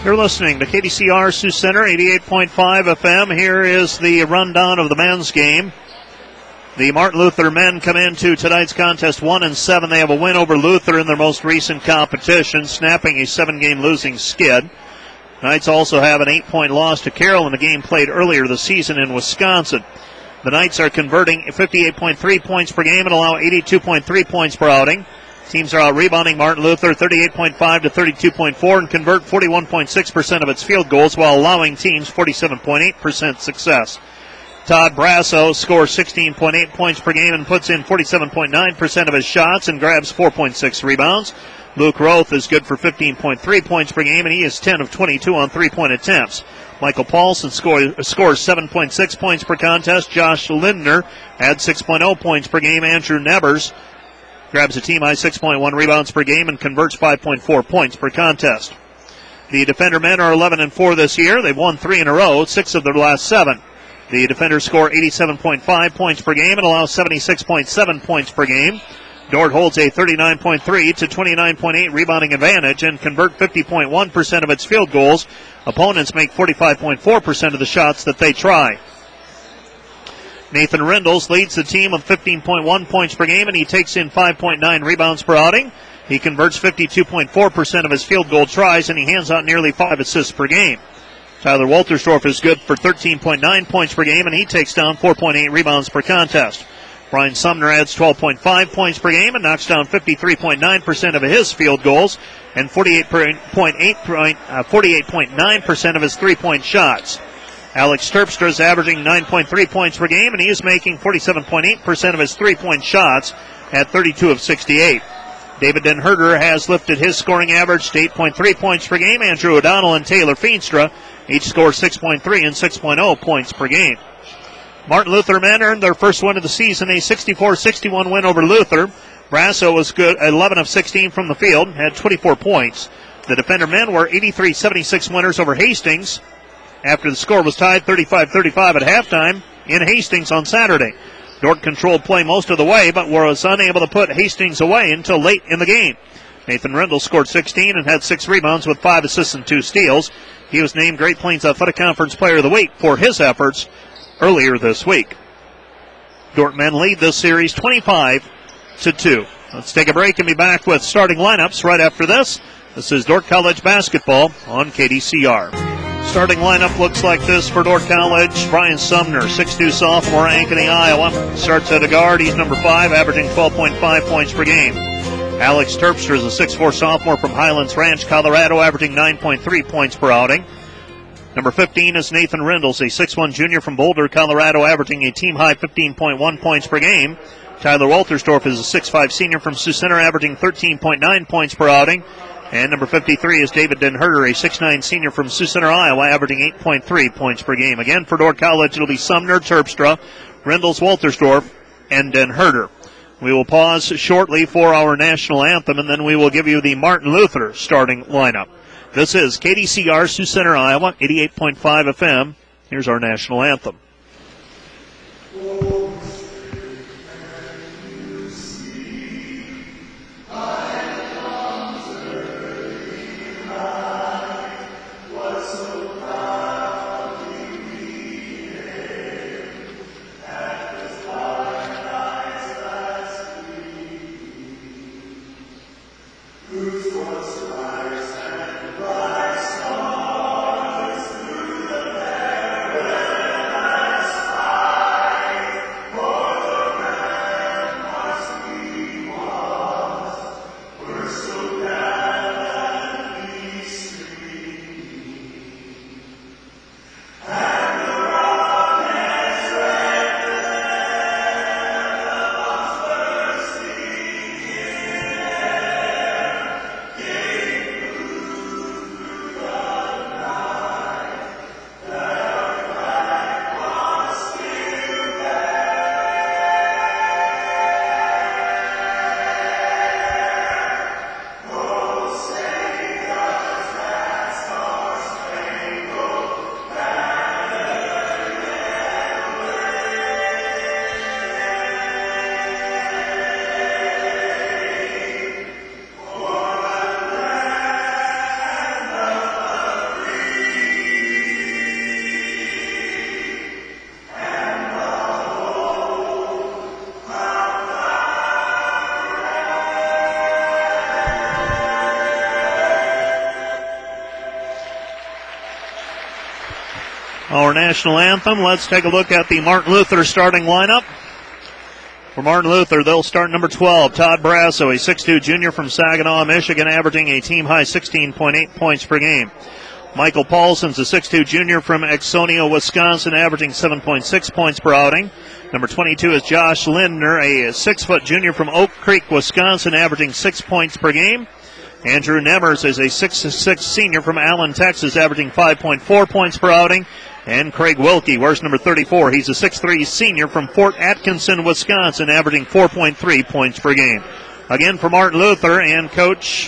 You're listening to KDCR Sioux Center, 88.5 FM. Here is the rundown of the men's game. The Martin Luther men come into tonight's contest 1-7. They have a win over Luther in their most recent competition, snapping a 7-game losing skid. Knights also have an 8-point loss to Carroll in a game played earlier this season in Wisconsin. The Knights are converting 58.3 points per game and allow 82.3 points per outing. Teams are out rebounding Martin Luther 38.5 to 32.4 and convert 41.6% of its field goals while allowing teams 47.8% success. Todd Brasso scores 16.8 points per game and puts in 47.9% of his shots and grabs 4.6 rebounds. Luke Roth is good for 15.3 points per game, and he is 10 of 22 on three-point attempts. Michael Paulson scores 7.6 points per contest. Josh Lindner adds 6.0 points per game. Andrew Nevers grabs a team-high 6.1 rebounds per game and converts 5.4 points per contest. The Defender men are 11-4 this year. They've won 3 in a row, 6 of their last 7. The Defenders score 87.5 points per game and allow 76.7 points per game. Dort holds a 39.3 to 29.8 rebounding advantage and convert 50.1% of its field goals. Opponents make 45.4% of the shots that they try. Nathan Rindles leads the team with 15.1 points per game, and he takes in 5.9 rebounds per outing. He converts 52.4% of his field goal tries, and he hands out nearly 5 assists per game. Tyler Waltersdorf is good for 13.9 points per game, and he takes down 4.8 rebounds per contest. Brian Sumner adds 12.5 points per game and knocks down 53.9% of his field goals and 48.9% of his three-point shots. Alex Terpstra is averaging 9.3 points per game, and he is making 47.8% of his three-point shots at 32 of 68. David Den Herder has lifted his scoring average to 8.3 points per game. Andrew O'Donnell and Taylor Feenstra each score 6.3 and 6.0 points per game. Martin Luther men earned their first win of the season, a 64-61 win over Luther. Brasso was good, 11 of 16 from the field, had 24 points. The Defender men were 83-76 winners over Hastings after the score was tied 35-35 at halftime in Hastings on Saturday. Dort controlled play most of the way, but was unable to put Hastings away until late in the game. Nathan Rendell scored 16 and had 6 rebounds with 5 assists and 2 steals. He was named Great Plains Athletic Conference Player of the Week for his efforts earlier this week. Dort men lead this series 25-2. Let's take a break and be back with starting lineups right after this. This is Dordt College basketball on KDCR. Starting lineup looks like this for Dordt College. Brian Sumner, 6'2 sophomore, Ankeny, Iowa. Starts at a guard. He's number 5, averaging 12.5 points per game. Alex Terpstra is a 6'4 sophomore from Highlands Ranch, Colorado, averaging 9.3 points per outing. Number 15 is Nathan Rindles, a 6'1 junior from Boulder, Colorado, averaging a team-high 15.1 points per game. Tyler Waltersdorf is a 6'5 senior from Sioux Center, averaging 13.9 points per outing. And number 53 is David Den Herder, a 6'9 senior from Sioux Center, Iowa, averaging 8.3 points per game. Again, for Dordt College, it'll be Sumner, Terpstra, Rindles, Waltersdorf, and Den Herder. We will pause shortly for our national anthem, and then we will give you the Martin Luther starting lineup. This is KDCR, Sioux Center, Iowa, 88.5 FM. Here's our national anthem. our national anthem. Let's take a look at the Martin Luther starting lineup. For Martin Luther, they'll start number 12, Todd Brasso, a 6'2 junior from Saginaw, Michigan, averaging a team-high 16.8 points per game. Michael Paulson's a 6'2 junior from Exonia, Wisconsin, averaging 7.6 points per outing. Number 22 is Josh Lindner, a 6-foot junior from Oak Creek, Wisconsin, averaging 6 points per game. Andrew Nemmers is a 6'6 senior from Allen, Texas, averaging 5.4 points per outing. And Craig Wilkie wears number 34. He's a 6'3 senior from Fort Atkinson, Wisconsin, averaging 4.3 points per game. Again, for Martin Luther and Coach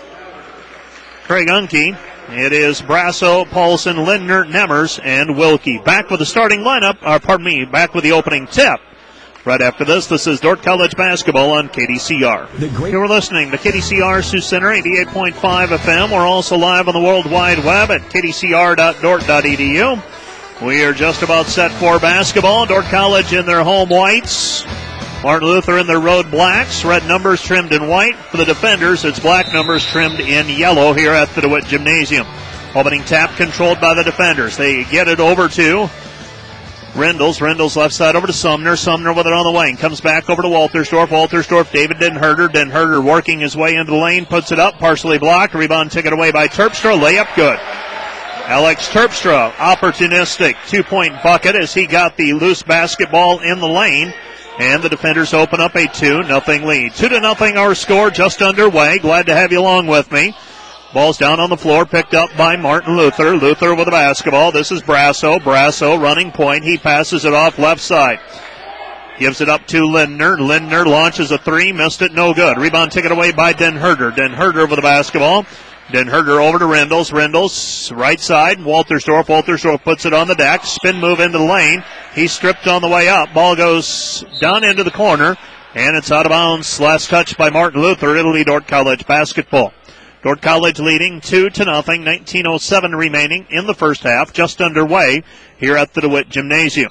Craig Unke, it is Brasso, Paulson, Lindner, Nemmers, and Wilkie. Back with the starting lineup, back with the opening tip. Right after this is Dordt College basketball on KDCR. You're listening to KDCR Sioux Center, 88.5 FM. We're also live on the World Wide Web at kdcr.dort.edu. We are just about set for basketball. Dordt College in their home whites. Martin Luther in their road blacks. Red numbers trimmed in white. For the defenders, it's black numbers trimmed in yellow here at the DeWitt Gymnasium. Opening tap controlled by the defenders. They get it over to Rendles. Rendles left side over to Sumner. Sumner with it on the wing. Comes back over to Waltersdorf. Waltersdorf, David Denherder. Denherder working his way into the lane. Puts it up. Partially blocked. Rebound taken away by Terpstra. Layup good. Alex Terpstra, opportunistic 2-point bucket as he got the loose basketball in the lane. And the defenders open up a 2-0 lead. 2-0 our score, just underway. Glad to have you along with me. Ball's down on the floor, picked up by Martin Luther. Luther with the basketball. This is Brasso. Brasso running point. He passes it off left side. Gives it up to Lindner. Lindner launches a 3, missed it, no good. Rebound taken away by Denherder. Denherder with the basketball. Denherder over to Rendles. Rendles right side. Waltersdorf. Waltersdorf puts it on the deck. Spin move into the lane. He's stripped on the way up. Ball goes down into the corner, and it's out of bounds. Last touch by Martin Luther. It'll be Dordt College basketball. Dordt College leading 2-0. 19:07 remaining in the first half. Just underway here at the DeWitt Gymnasium.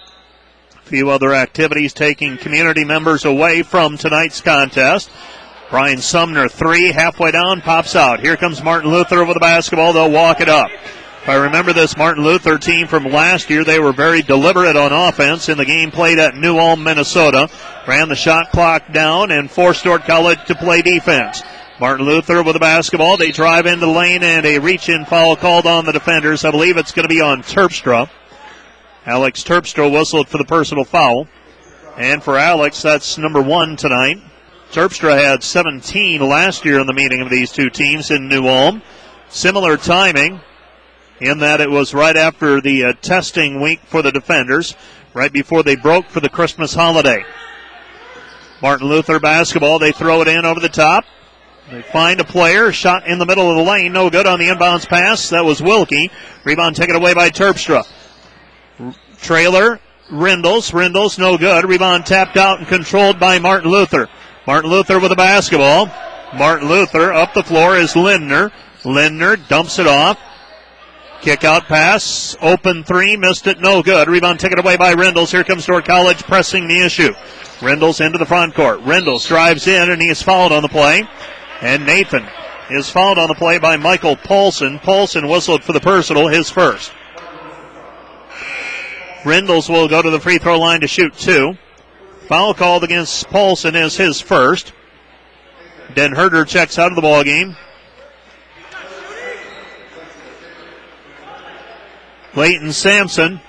A few other activities taking community members away from tonight's contest. Brian Sumner, 3, halfway down, pops out. Here comes Martin Luther with the basketball. They'll walk it up. If I remember this Martin Luther team from last year, they were very deliberate on offense in the game played at New Ulm, Minnesota. Ran the shot clock down and forced Dordt College to play defense. Martin Luther with the basketball. They drive into the lane and a reach-in foul called on the defenders. I believe it's going to be on Terpstra. Alex Terpstra whistled for the personal foul. And for Alex, that's number 1 tonight. Terpstra had 17 last year in the meeting of these two teams in New Ulm. Similar timing in that it was right after the testing week for the defenders, right before they broke for the Christmas holiday. Martin Luther basketball, they throw it in over the top. They find a player, shot in the middle of the lane, no good on the inbounds pass. That was Wilkie. Rebound taken away by Terpstra. Trailer, Rendles. Rendles, no good. Rebound tapped out and controlled by Martin Luther. Martin Luther with the basketball. Martin Luther up the floor is Lindner. Lindner dumps it off. Kick out pass. Open 3. Missed it. No good. Rebound taken away by Rendles. Here comes Dordt College pressing the issue. Rendles into the front court. Rendles drives in and he is fouled on the play. And Nathan is fouled on the play by Michael Paulson. Paulson whistled for the personal, his first. Rendles will go to the free throw line to shoot 2. Foul called against Paulson is his first. Denherder checks out of the ball game. Clayton Sampson.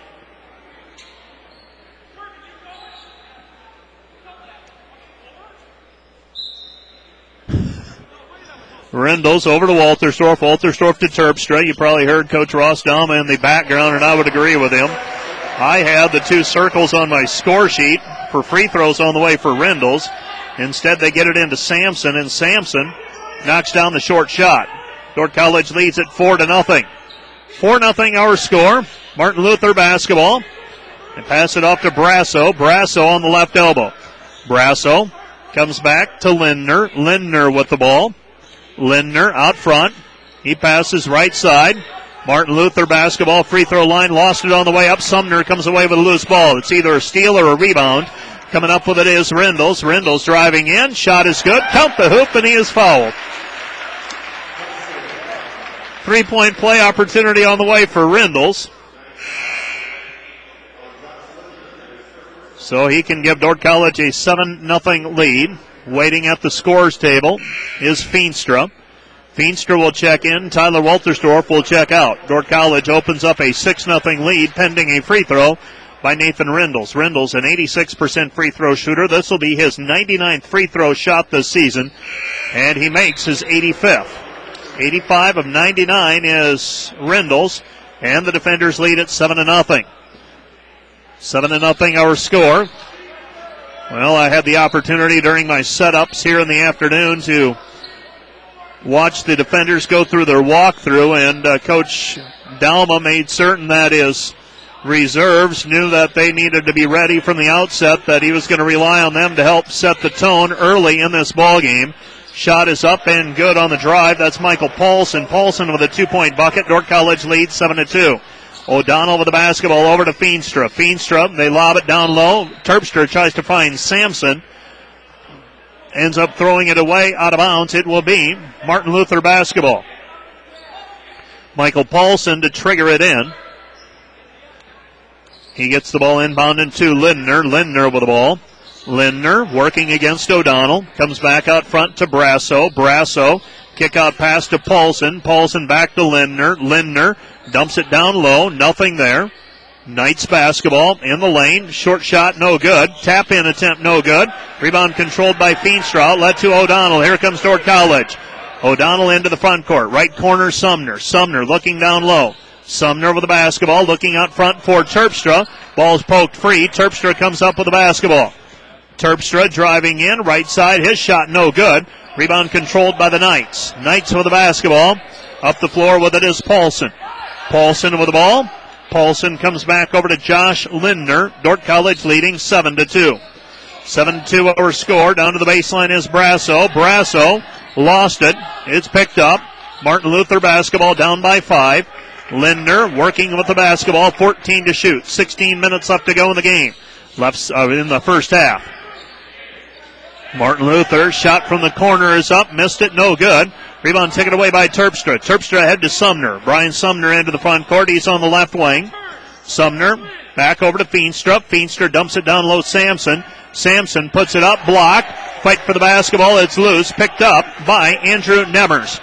Rendles over to Waltersdorf. Waltersdorf to Terpstra. You probably heard Coach Ross Dahma in the background, and I would agree with him. I had the 2 circles on my score sheet for free throws on the way for Rendles. Instead, they get it into Sampson, and Sampson knocks down the short shot. Dordt College leads it 4-0. 4-0 our score. Martin Luther basketball. And pass it off to Brasso. Brasso on the left elbow. Brasso comes back to Lindner. Lindner with the ball. Lindner out front. He passes right side. Martin Luther basketball, free throw line, lost it on the way up. Sumner comes away with a loose ball. It's either a steal or a rebound. Coming up with it is Rendles. Rendles driving in. Shot is good. Count the hoop, and he is fouled. 3-point play opportunity on the way for Rendles. So he can give Dordt College a 7-0 lead. Waiting at the scores table is Feenstra. Feenstra will check in. Tyler Waltersdorf will check out. Dordt College opens up a 6-0 lead pending a free throw by Nathan Rindles. Rindles, an 86% free throw shooter. This will be his 99th free throw shot this season, and he makes his 85th. 85 of 99 is Rindles, and the defenders lead at 7-0. 7-0 our score. Well, I had the opportunity during my setups here in the afternoon to watch the defenders go through their walkthrough, and Coach Dalma made certain that his reserves knew that they needed to be ready from the outset, that he was going to rely on them to help set the tone early in this ball game. Shot is up and good on the drive. That's Michael Paulson. Paulson with a 2-point bucket. Dordt College leads 7-2. O'Donnell with the basketball over to Feenstra. Feenstra, they lob it down low. Terpstra tries to find Sampson. Ends up throwing it away out of bounds. It will be Martin Luther basketball. Michael Paulson to trigger it in. He gets the ball inbounded to Lindner. Lindner with the ball. Lindner working against O'Donnell. Comes back out front to Brasso. Brasso, kick out pass to Paulson. Paulson back to Lindner. Lindner dumps it down low. Nothing there. Knights basketball in the lane. Short shot, no good. Tap in attempt, no good. Rebound controlled by Feenstra. Outlet to O'Donnell. Here comes Dordt College. O'Donnell into the front court. Right corner, Sumner. Sumner looking down low. Sumner with the basketball. Looking out front for Terpstra. Ball's poked free. Terpstra comes up with the basketball. Terpstra driving in. Right side. His shot, no good. Rebound controlled by the Knights. Knights with the basketball. Up the floor with it is Paulson. Paulson with the ball. Paulson comes back over to Josh Lindner. Dordt College leading 7-2. 7-2 our score. Down to the baseline is Brasso. Brasso lost it. It's picked up. Martin Luther basketball down by 5. Lindner working with the basketball. 14 to shoot. 16 minutes left to go in the game. Left in the first half. Martin Luther shot from the corner is up. Missed it. No good. Rebound taken away by Terpstra. Terpstra ahead to Sumner. Brian Sumner into the front court. He's on the left wing. Sumner back over to Feenstra. Feenstra dumps it down low. Sampson. Sampson puts it up. Block. Fight for the basketball. It's loose. Picked up by Andrew Nemmers.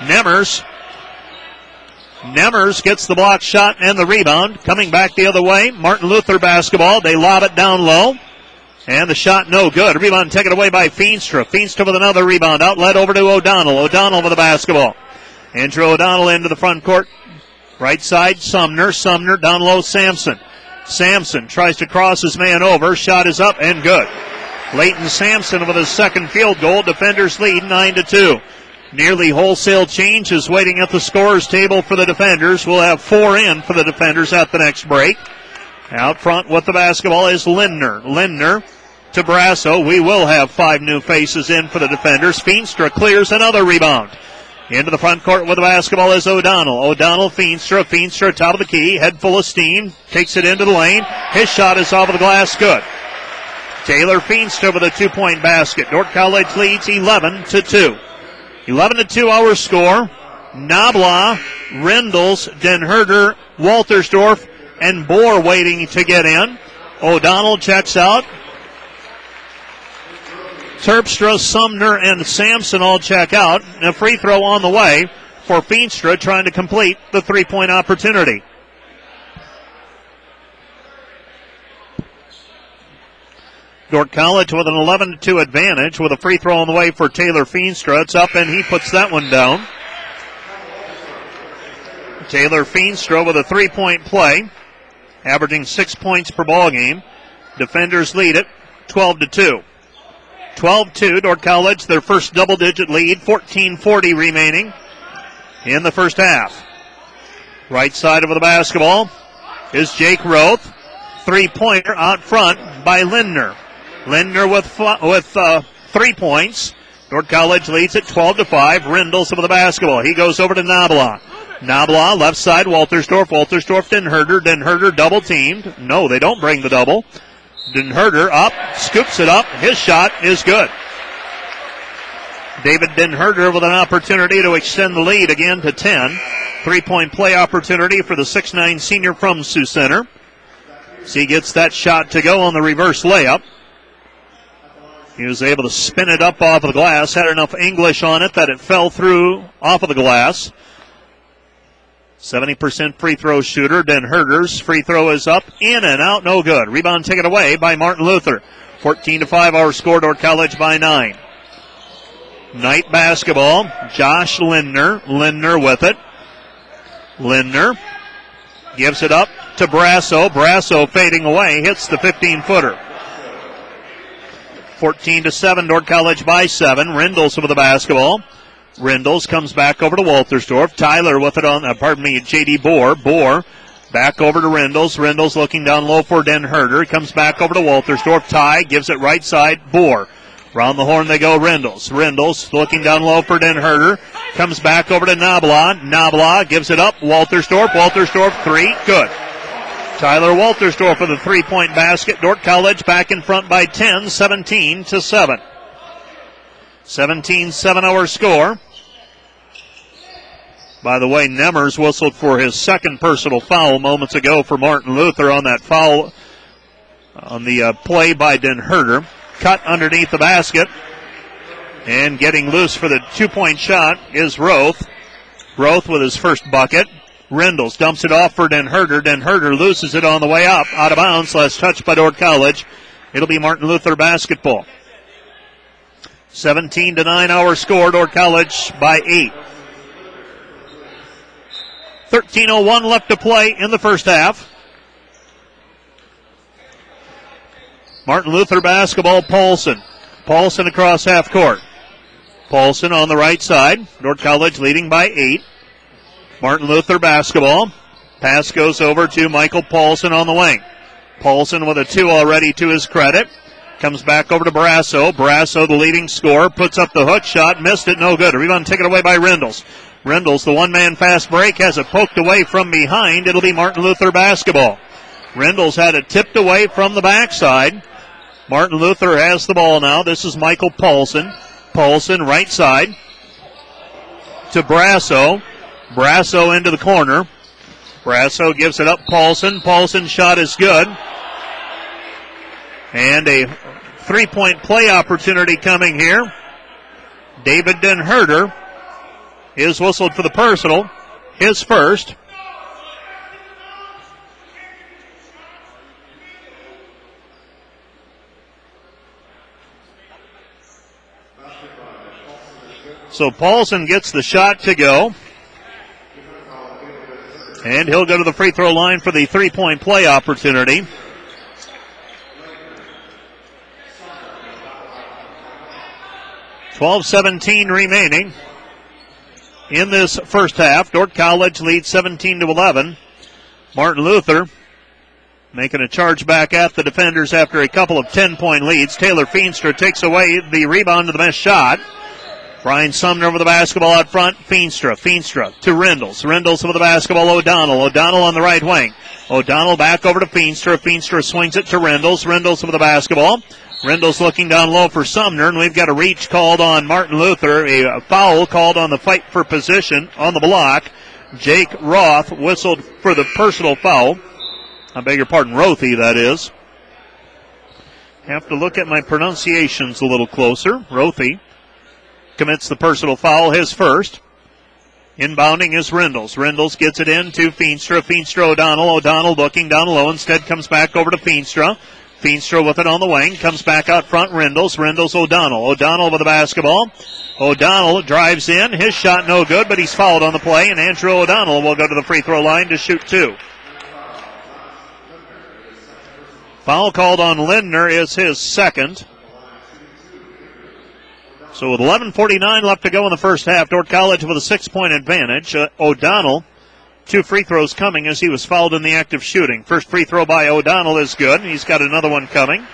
Nemmers gets the block shot and the rebound. Coming back the other way. Martin Luther basketball. They lob it down low. And the shot no good. Rebound taken away by Feenstra. Feenstra with another rebound. Outlet over to O'Donnell. O'Donnell with the basketball. Andrew O'Donnell into the front court. Right side, Sumner. Sumner down low, Sampson. Sampson tries to cross his man over. Shot is up and good. Leighton Sampson with his second field goal. Defenders lead 9-2. Nearly wholesale changes waiting at the scorers table for the defenders. We'll have 4 in for the defenders at the next break. Out front with the basketball is Lindner. Lindner to Brasso. We will have 5 new faces in for the defenders. Feenstra clears another rebound. Into the front court with the basketball is O'Donnell. O'Donnell, Feenstra. Feenstra top of the key. Head full of steam. Takes it into the lane. His shot is off of the glass. Good. Taylor Feenstra with a 2-point basket. Dordt College leads 11-2. 11-2 our score. Nabla, Rindles, Den Herder, Waltersdorf, and Bohr waiting to get in. O'Donnell checks out. Terpstra, Sumner, and Sampson all check out. A free throw on the way for Feenstra trying to complete the 3-point opportunity. Dordt College with an 11-2 advantage with a free throw on the way for Taylor Feenstra. It's up and he puts that one down. Taylor Feenstra with a 3-point play, averaging 6 points per ball game. Defenders lead it 12-2. 12-2, Dordt College, their first double-digit lead, 14:40 remaining in the first half. Right side of the basketball is Jake Roth. 3-pointer out front by Lindner. Lindner with 3 points. Dordt College leads it 12-5. Rindles with the basketball. He goes over to Nabla. Nabla, left side, Waltersdorf. Waltersdorf, Den Herder. Den Herder double-teamed. No, they don't bring the double. Den Herder up, scoops it up. His shot is good. David Den Herder with an opportunity to extend the lead again to 10. 3-point play opportunity for the 6'9 senior from Sioux Center. So he gets that shot to go on the reverse layup. He was able to spin it up off of the glass, had enough English on it that it fell through off of the glass. 70% free throw shooter. Den Herder's free throw is up, in and out, no good. Rebound taken away by Martin Luther. 14-5 our score, Dordt College by 9. Night basketball. Josh Lindner. Lindner with it. Lindner gives it up to Brasso. Brasso fading away, hits the 15-footer. 14-7, Dordt College by 7. Rindles with the basketball. Rindles comes back over to Waltersdorf. Tyler with it J.D. Bohr. Bohr back over to Rindles. Rindles looking down low for Den Herder. Comes back over to Waltersdorf. Ty gives it right side. Bohr. Round the horn they go, Rindles. Rindles looking down low for Den Herder. Comes back over to Nabla. Nabla gives it up. Waltersdorf. Waltersdorf, three. Good. Tyler Waltersdorf with a three-point basket. Dordt College back in front by 10, 17-7. 17-7 our score. By the way, Nemmers whistled for his second personal foul moments ago for Martin Luther on that foul on the play by Den Herder. Cut underneath the basket. And getting loose for the two-point shot is Roth. Roth with his first bucket. Rindles dumps it off for Den Herder. Den Herder loses it on the way up. Out of bounds. Last touch by Dordt College. It'll be Martin Luther basketball. 17-9 our score. Dordt College by 8. 13:01 left to play in the first half. Martin Luther basketball. Paulson. Paulson across half court. Paulson on the right side. Dordt College leading by 8. Martin Luther basketball. Pass goes over to Michael Paulson on the wing. Paulson with a 2 already to his credit. Comes back over to Brasso. Brasso, the leading scorer, puts up the hook shot. Missed it, no good. A rebound taken away by Rindles. Rindles, the one-man fast break, has it poked away from behind. It'll be Martin Luther basketball. Rindles had it tipped away from the backside. Martin Luther has the ball now. This is Michael Paulson. Paulson, right side to Brasso. Brasso into the corner. Brasso gives it up. Paulson. Paulson's shot is good. And a three-point play opportunity coming here. David Den Herder is whistled for the personal. His first. So Paulson gets the shot to go. And he'll go to the free throw line for the three-point play opportunity. .12:17 remaining in this first half. Dordt College leads 17-11. Martin Luther making a charge back at the defenders after a couple of 10-point leads. Taylor Feenstra takes away the rebound to the missed shot. Brian Sumner with the basketball out front. Feenstra to Rindles. Rindles with the basketball. O'Donnell on the right wing. O'Donnell back over to Feenstra. Feenstra swings it to Rindles. Rindles with the basketball. Rindles looking down low for Sumner, and we've got a reach called on Martin Luther. A foul called on the fight for position on the block. Jake Roth whistled for the personal foul. I beg your pardon, Rothy, that is. Have to look at my pronunciations a little closer. Rothy commits the personal foul, his first. Inbounding is Rindles. Rindles gets it in to Feenstra. Feenstra, O'Donnell. O'Donnell looking down low. Instead comes back over to Feenstra. Feenstra with it on the wing. Comes back out front. Rindles. O'Donnell. O'Donnell with the basketball. O'Donnell drives in. His shot no good, but he's fouled on the play, and Andrew O'Donnell will go to the free throw line to shoot 2. Foul called on Lindner is his second. So with 11:49 left to go in the first half, Dordt College with a 6-point advantage. O'Donnell, 2 free throws coming as he was fouled in the act of shooting. First free throw by O'Donnell is good. He's got another one coming.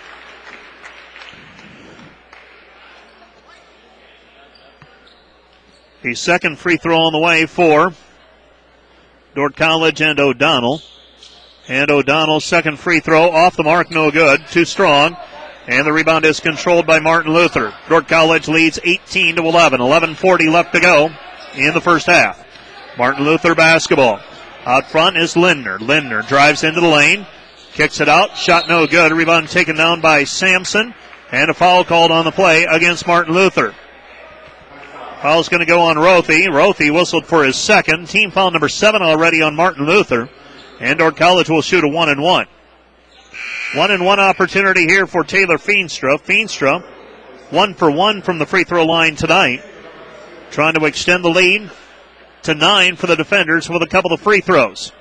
The second free throw on the way for Dordt College and O'Donnell. And O'Donnell's second free throw off the mark, no good. Too strong. And the rebound is controlled by Martin Luther. Dordt College leads 18-11. 11:40 left to go in the first half. Martin Luther basketball. Out front is Lindner. Lindner drives into the lane. Kicks it out. Shot no good. Rebound taken down by Sampson. And a foul called on the play against Martin Luther. Foul's going to go on Rothy. Rothy whistled for his second. Team foul number 7 already on Martin Luther. And Dordt College will shoot a 1-and-1. 1-and-1 opportunity here for Taylor Feenstra. Feenstra, 1 for 1 from the free throw line tonight. Trying to extend the lead to 9 for the defenders with a couple of free throws.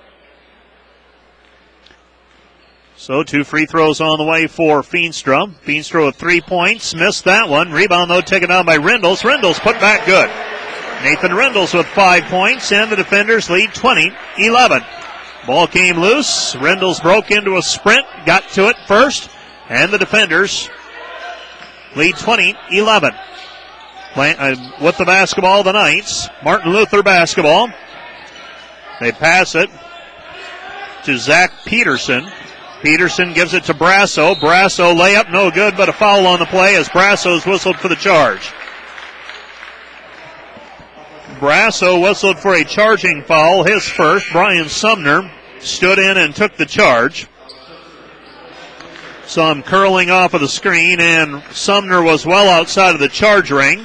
So 2 free throws on the way for Feenstra. Feenstra with 3 points. Missed that one. Rebound, though, taken down by Rindles. Rindles put back good. Nathan Rindles with 5 points, and the defenders lead 20-11. Ball came loose. Rindles broke into a sprint, got to it first, and the defenders lead 20-11. With the basketball, the Knights. Martin Luther basketball. They pass it to Zach Peterson. Peterson gives it to Brasso. Brasso layup, no good, but a foul on the play as Brasso's whistled for the charge. Brasso whistled for a charging foul, his first. Brian Sumner stood in and took the charge. Saw him curling off of the screen, and Sumner was well outside of the charge ring,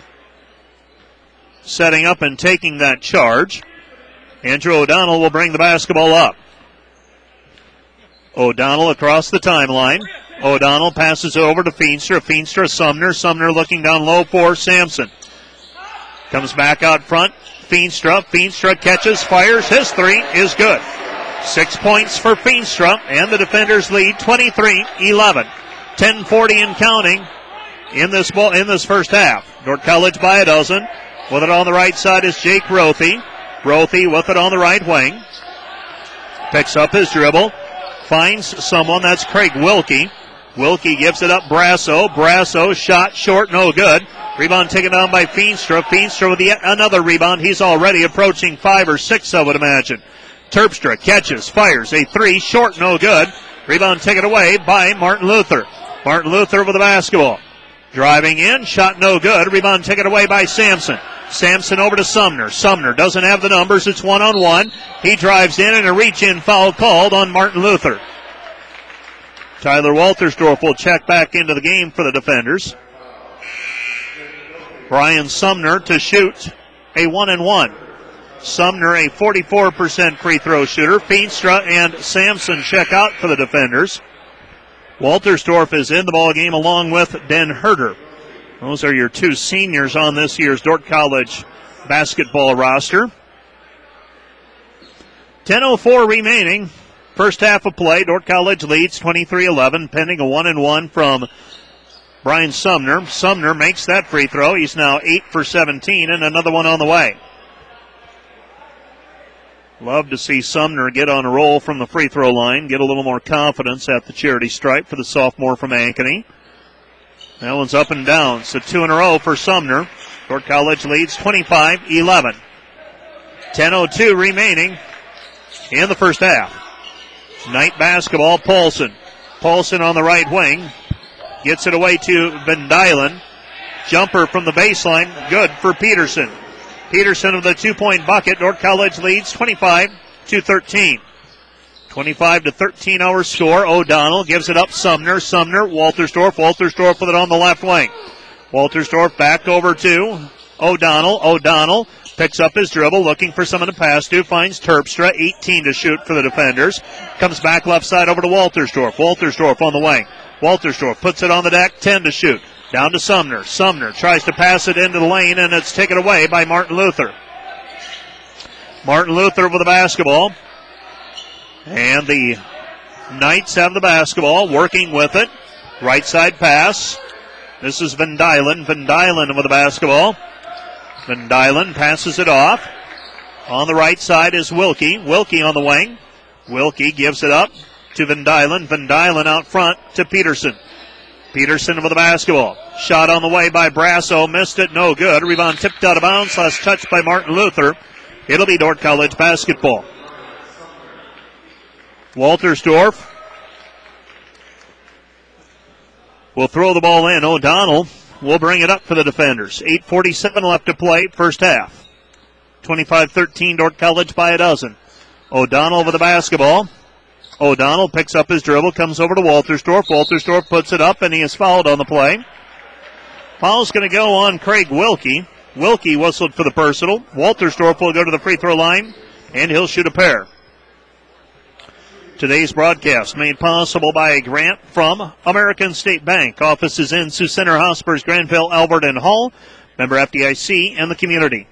setting up and taking that charge. Andrew O'Donnell will bring the basketball up. O'Donnell across the timeline. O'Donnell passes it over to Feenstra. Feenstra, Sumner. Sumner looking down low for Sampson. Comes back out front. Feenstra. Feenstra catches, fires. His 3 is good. 6 points for Feenstra, and the defenders lead 23-11. 10:40 and counting in this first half. Dordt College by a dozen. With it on the right side is Jake Rothy. Rothy with it on the right wing. Picks up his dribble. Finds someone. That's Craig Wilkie. Wilkie gives it up. Brasso. Brasso shot short. No good. Rebound taken down by Feenstra. Feenstra with another rebound. He's already approaching 5 or 6, I would imagine. Terpstra catches, fires a 3. Short. No good. Rebound taken away by Martin Luther. Martin Luther with the basketball. Driving in. Shot no good. Rebound taken away by Sampson. Sampson over to Sumner. Sumner doesn't have the numbers. It's 1-on-1. He drives in, and a reach-in foul called on Martin Luther. Tyler Waltersdorf will check back into the game for the defenders. Brian Sumner to shoot a 1-and-1. Sumner a 44% free throw shooter. Feenstra and Sampson check out for the defenders. Waltersdorf is in the ball game along with Den Herter. Those are your 2 seniors on this year's Dordt College basketball roster. 10:04 remaining. First half of play. Dordt College leads 23-11, pending a 1-and-1 from Brian Sumner. Sumner makes that free throw. He's now 8 for 17, and another one on the way. Love to see Sumner get on a roll from the free throw line, get a little more confidence at the charity stripe for the sophomore from Ankeny. That one's up and down. So 2 in a row for Sumner. Dordt College leads 25-11. 10:02 remaining in the first half. Knight basketball, Paulson. Paulson on the right wing. Gets it away to Van Dylen. Jumper from the baseline. Good for Peterson. Peterson with a 2-point bucket. Dordt College leads 25-13. 25-13 our score. O'Donnell gives it up. Sumner. Sumner. Waltersdorf. Waltersdorf with it on the left wing. Waltersdorf back over to O'Donnell. O'Donnell picks up his dribble, looking for someone to pass to. Finds Terpstra. 18 to shoot for the defenders. Comes back left side over to Waltersdorf. Waltersdorf on the wing. Waltersdorf puts it on the deck. 10 to shoot. Down to Sumner. Sumner tries to pass it into the lane, and it's taken away by Martin Luther. Martin Luther with the basketball. And the Knights have the basketball, working with it. Right side pass. This is Van Dylen. Van Dylen with the basketball. Van Dylen passes it off. On the right side is Wilkie. Wilkie on the wing. Wilkie gives it up to Van Dylen. Van Dylen out front to Peterson. Peterson with the basketball. Shot on the way by Brasso. Missed it. No good. Rebound tipped out of bounds. Last touch by Martin Luther. It'll be Dordt College basketball. Waltersdorf will throw the ball in. O'Donnell will bring it up for the defenders. 8:47 left to play, first half. 25-13, Dordt College by a dozen. O'Donnell with the basketball. O'Donnell picks up his dribble, comes over to Waltersdorf. Waltersdorf puts it up, and he is fouled on the play. Foul's going to go on Craig Wilkie. Wilkie whistled for the personal. Waltersdorf will go to the free throw line, and he'll shoot a pair. Today's broadcast made possible by a grant from American State Bank. Offices in Sioux Center, Hospers, Granville, Albert, and Hull. Member FDIC and the community.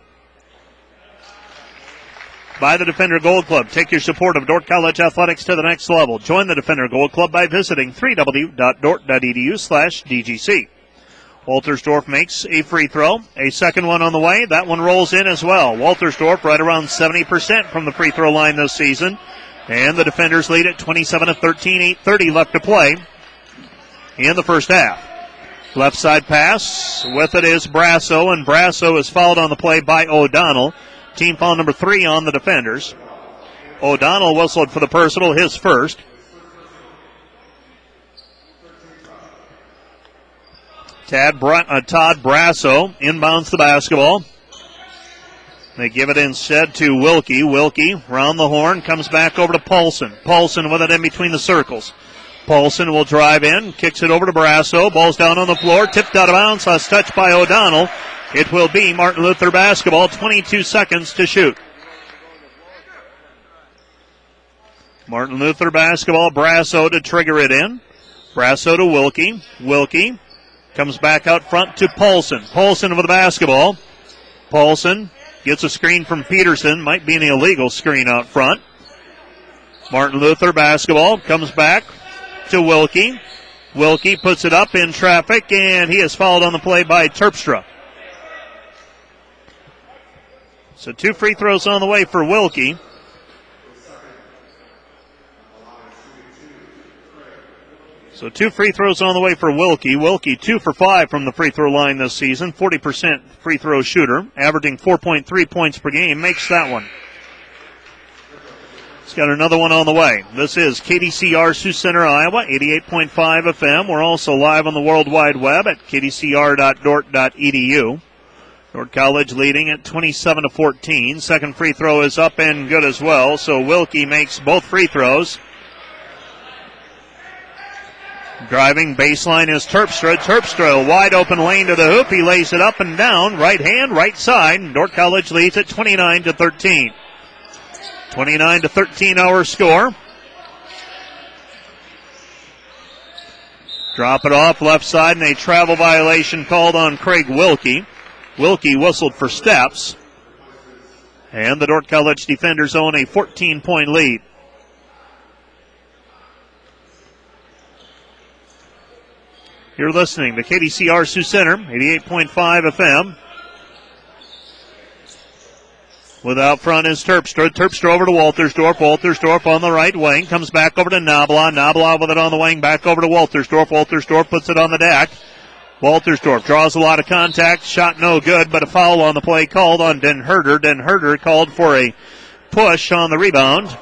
By the Defender Gold Club. Take your support of Dordt College athletics to the next level. Join the Defender Gold Club by visiting www.dordt.edu/DGC. Waltersdorf makes a free throw. A second one on the way. That one rolls in as well. Waltersdorf right around 70% from the free throw line this season. And the Defenders lead at 27-13, 8:30 left to play in the first half. Left side pass. With it is Brasso, and Brasso is fouled on the play by O'Donnell. Team foul number 3 on the Defenders. O'Donnell whistled for the personal, his first. Todd Brasso inbounds the basketball. They give it instead to Wilkie. Wilkie round the horn, comes back over to Paulson. Paulson with it in between the circles. Paulson will drive in, kicks it over to Brasso. Ball's down on the floor, tipped out of bounds, last touch by O'Donnell. It will be Martin Luther basketball, 22 seconds to shoot. Martin Luther basketball, Brasso to trigger it in. Brasso to Wilkie. Wilkie comes back out front to Paulson. Paulson with the basketball. Paulson gets a screen from Peterson. Might be an illegal screen out front. Martin Luther basketball comes back to Wilkie. Wilkie puts it up in traffic, and he is fouled on the play by Terpstra. So 2 free throws on the way for Wilkie. So 2 free throws on the way for Wilkie. Wilkie 2 for 5 from the free throw line this season. 40% free throw shooter, averaging 4.3 points per game. Makes that one. He's got another one on the way. This is KDCR Sioux Center, Iowa, 88.5 FM. We're also live on the World Wide Web at kdcr.dort.edu. Dordt College leading at 27-14. Second free throw is up and good as well. So Wilkie makes both free throws. Driving baseline is Terpstra. Terpstra, wide open lane to the hoop. He lays it up and down. Right hand, right side. And Dordt College leads at 29-13. 29-13 our score. Drop it off left side, and a travel violation called on Craig Wilkie. Wilkie whistled for steps. And the Dordt College defenders own a 14-point lead. You're listening to KDCR Sioux Center, 88.5 FM. With out front is Terpstra. Terpstra over to Waltersdorf. Waltersdorf on the right wing. Comes back over to Nabla. Nabla with it on the wing. Back over to Waltersdorf. Waltersdorf puts it on the deck. Waltersdorf draws a lot of contact. Shot no good, but a foul on the play called on Den Herder. Den Herder called for a push on the rebound.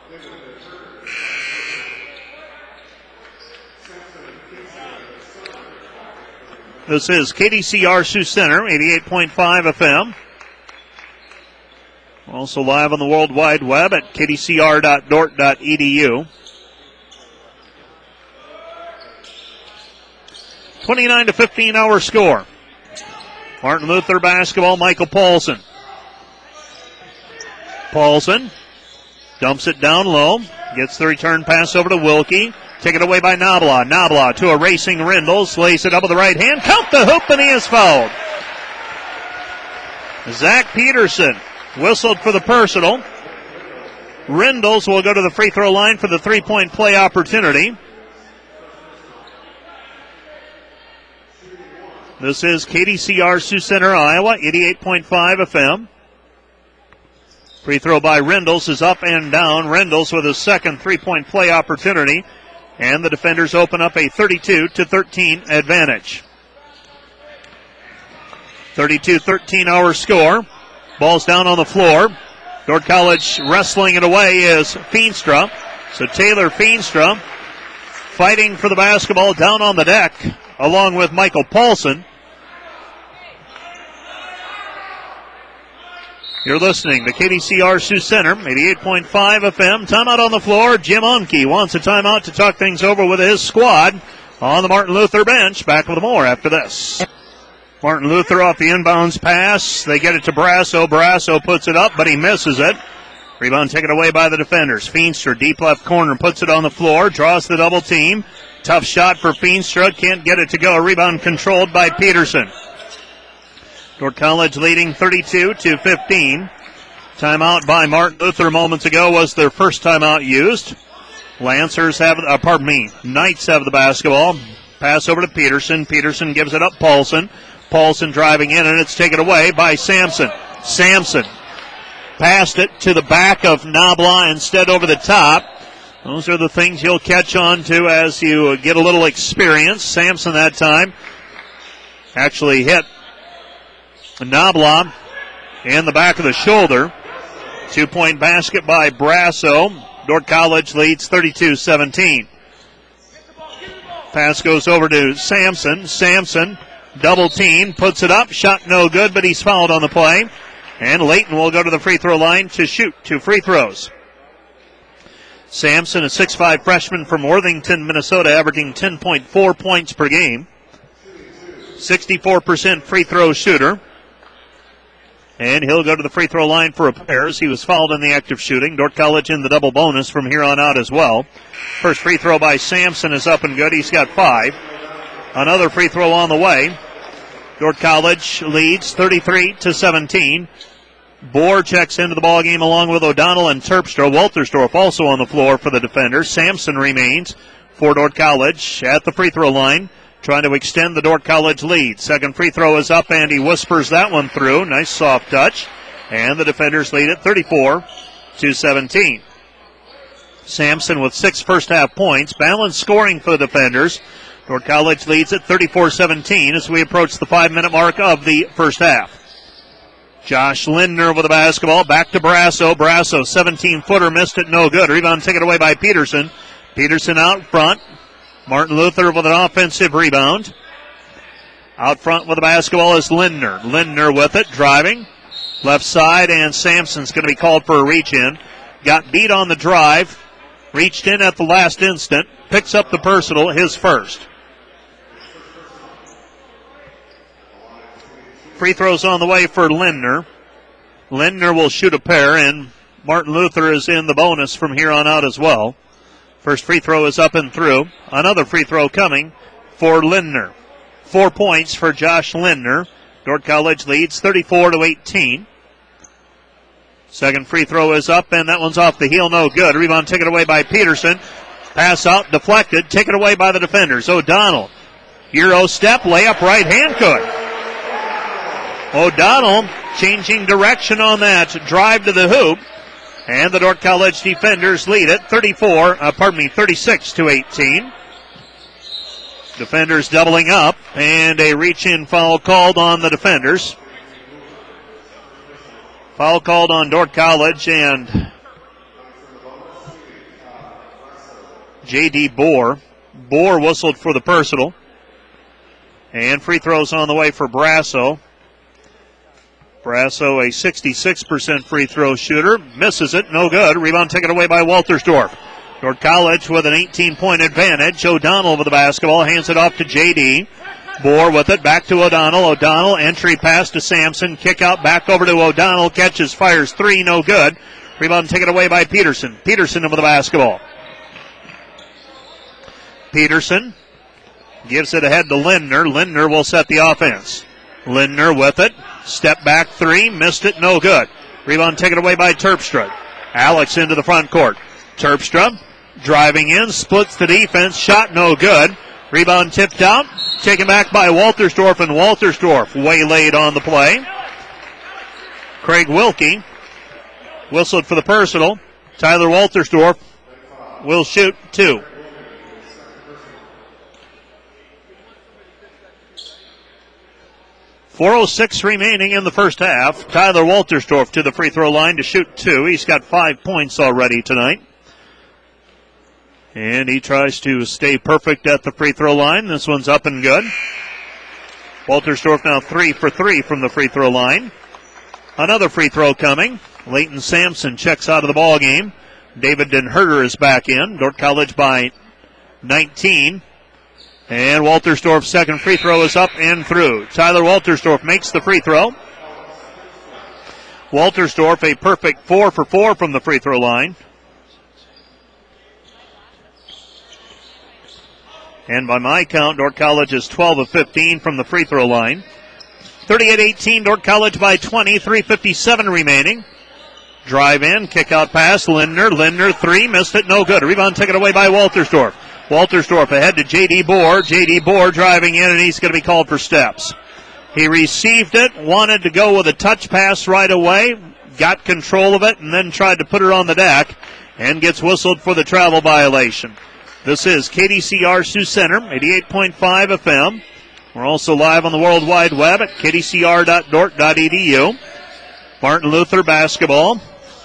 This is KDCR Sioux Center, 88.5 FM. Also live on the World Wide Web at kdcr.dort.edu. 29-15 our score. Martin Luther basketball, Michael Paulson. Paulson dumps it down low. Gets the return pass over to Wilkie. Taken away by Nabla. Nabla to a racing Rindles. Lays it up with the right hand. Count the hoop, and he is fouled. Zach Peterson whistled for the personal. Rindles will go to the free throw line for the three-point play opportunity. This is KDCR Sioux Center, Iowa, 88.5 FM. Free throw by Rindles is up and down. Rindles with his second three-point play opportunity. And the defenders open up a 32-13 advantage. 32-13 our score. Ball's down on the floor. Dordt College wrestling it away is Feenstra. So Taylor Feenstra fighting for the basketball down on the deck along with Michael Paulson. You're listening to KDCR Sioux Center, 88.5 FM. Timeout on the floor. Jim Unke wants a timeout to talk things over with his squad on the Martin Luther bench. Back with more after this. Martin Luther off the inbounds pass. They get it to Brasso. Brasso puts it up, but he misses it. Rebound taken away by the defenders. Feenstra, deep left corner, puts it on the floor, draws the double team. Tough shot for Feenstra. Can't get it to go. Rebound controlled by Peterson. Dordt College leading 32-15. Timeout by Martin Luther moments ago was their first timeout used. Knights have the basketball. Pass over to Peterson. Peterson gives it up. Paulson driving in, and it's taken away by Sampson. Sampson passed it to the back of Nabla instead over the top. Those are the things you'll catch on to as you get a little experience. Sampson that time actually hit Nabla in the back of the shoulder. 2-point basket by Brasso. Dordt College leads 32-17. Pass goes over to Sampson. Sampson, double team, puts it up. Shot no good, but he's fouled on the play. And Layton will go to the free throw line to shoot 2 free throws. Sampson, a 6'5 freshman from Worthington, Minnesota, averaging 10.4 points per game. 64% free throw shooter. And he'll go to the free throw line for a pair as he was fouled in the act of shooting. Dordt College in the double bonus from here on out as well. First free throw by Sampson is up and good. He's got 5. Another free throw on the way. Dordt College leads 33-17. Bohr checks into the ballgame along with O'Donnell and Terpstra. Waltersdorf also on the floor for the defenders. Sampson remains for Dordt College at the free throw line, trying to extend the Dordt College lead. Second free throw is up, and he whispers that one through. Nice soft touch. And the defenders lead it 34-17. Sampson with 6 first-half points. Balanced scoring for the defenders. Dordt College leads at 34-17 as we approach the 5-minute mark of the first half. Josh Lindner with the basketball. Back to Brasso. Brasso, 17-footer, missed it, no good. Rebound taken away by Peterson. Peterson out front. Martin Luther with an offensive rebound. Out front with the basketball is Lindner. Lindner with it, driving. Left side, and Sampson's going to be called for a reach-in. Got beat on the drive. Reached in at the last instant. Picks up the personal, his first. Free throws on the way for Lindner. Lindner will shoot a pair, and Martin Luther is in the bonus from here on out as well. First free throw is up and through. Another free throw coming for Lindner. 4 points for Josh Lindner. Dordt College leads 34-18. Second free throw is up, and that one's off the heel, no good. Rebound taken away by Peterson. Pass out, deflected, taken away by the defenders. O'Donnell, Euro step, layup, right hand, good. O'Donnell changing direction on that drive to the hoop. And the Dordt College defenders lead it 36-18. Defenders doubling up, and a reach-in foul called on the defenders. Foul called on Dordt College and J.D. Bohr. Bohr whistled for the personal. And free throws on the way for Brasso. Brasso, a 66% free throw shooter. Misses it, no good. Rebound taken away by Waltersdorf. Dordt College with an 18-point advantage. O'Donnell with the basketball, hands it off to J.D. Bohr with it, back to O'Donnell. O'Donnell, entry pass to Sampson. Kick out, back over to O'Donnell. Catches, fires 3, no good. Rebound taken away by Peterson. Peterson with the basketball. Peterson gives it ahead to Lindner. Lindner will set the offense. Lindner with it. Step back 3, missed it, no good. Rebound taken away by Terpstra. Alex into the front court. Terpstra driving in, splits the defense, shot no good. Rebound tipped out, taken back by Waltersdorf, and Waltersdorf waylaid on the play. Craig Wilkie whistled for the personal. Tyler Waltersdorf will shoot 2. .406 remaining in the first half. Tyler Waltersdorf to the free throw line to shoot 2. He's got 5 points already tonight. And he tries to stay perfect at the free throw line. This one's up and good. Waltersdorf now 3 for 3 from the free throw line. Another free throw coming. Leighton Sampson checks out of the ball game. David Den Herder is back in. Dordt College by 19. And Waltersdorf's second free throw is up and through. Tyler Waltersdorf makes the free throw. Waltersdorf a perfect 4 for 4 from the free throw line. And by my count, Dordt College is 12 of 15 from the free throw line. 38-18, Dordt College by 20, 3:57 remaining. Drive in, kick out pass, Lindner. Lindner, three, missed it, no good. Rebound taken away by Waltersdorf. Waltersdorf ahead to J.D. Bohr. J.D. Bohr driving in, and he's going to be called for steps. He received it, wanted to go with a touch pass right away, got control of it, and then tried to put it on the deck, and gets whistled for the travel violation. This is KDCR Sioux Center, 88.5 FM. We're also live on the World Wide Web at kdcr.dort.edu. Martin Luther basketball.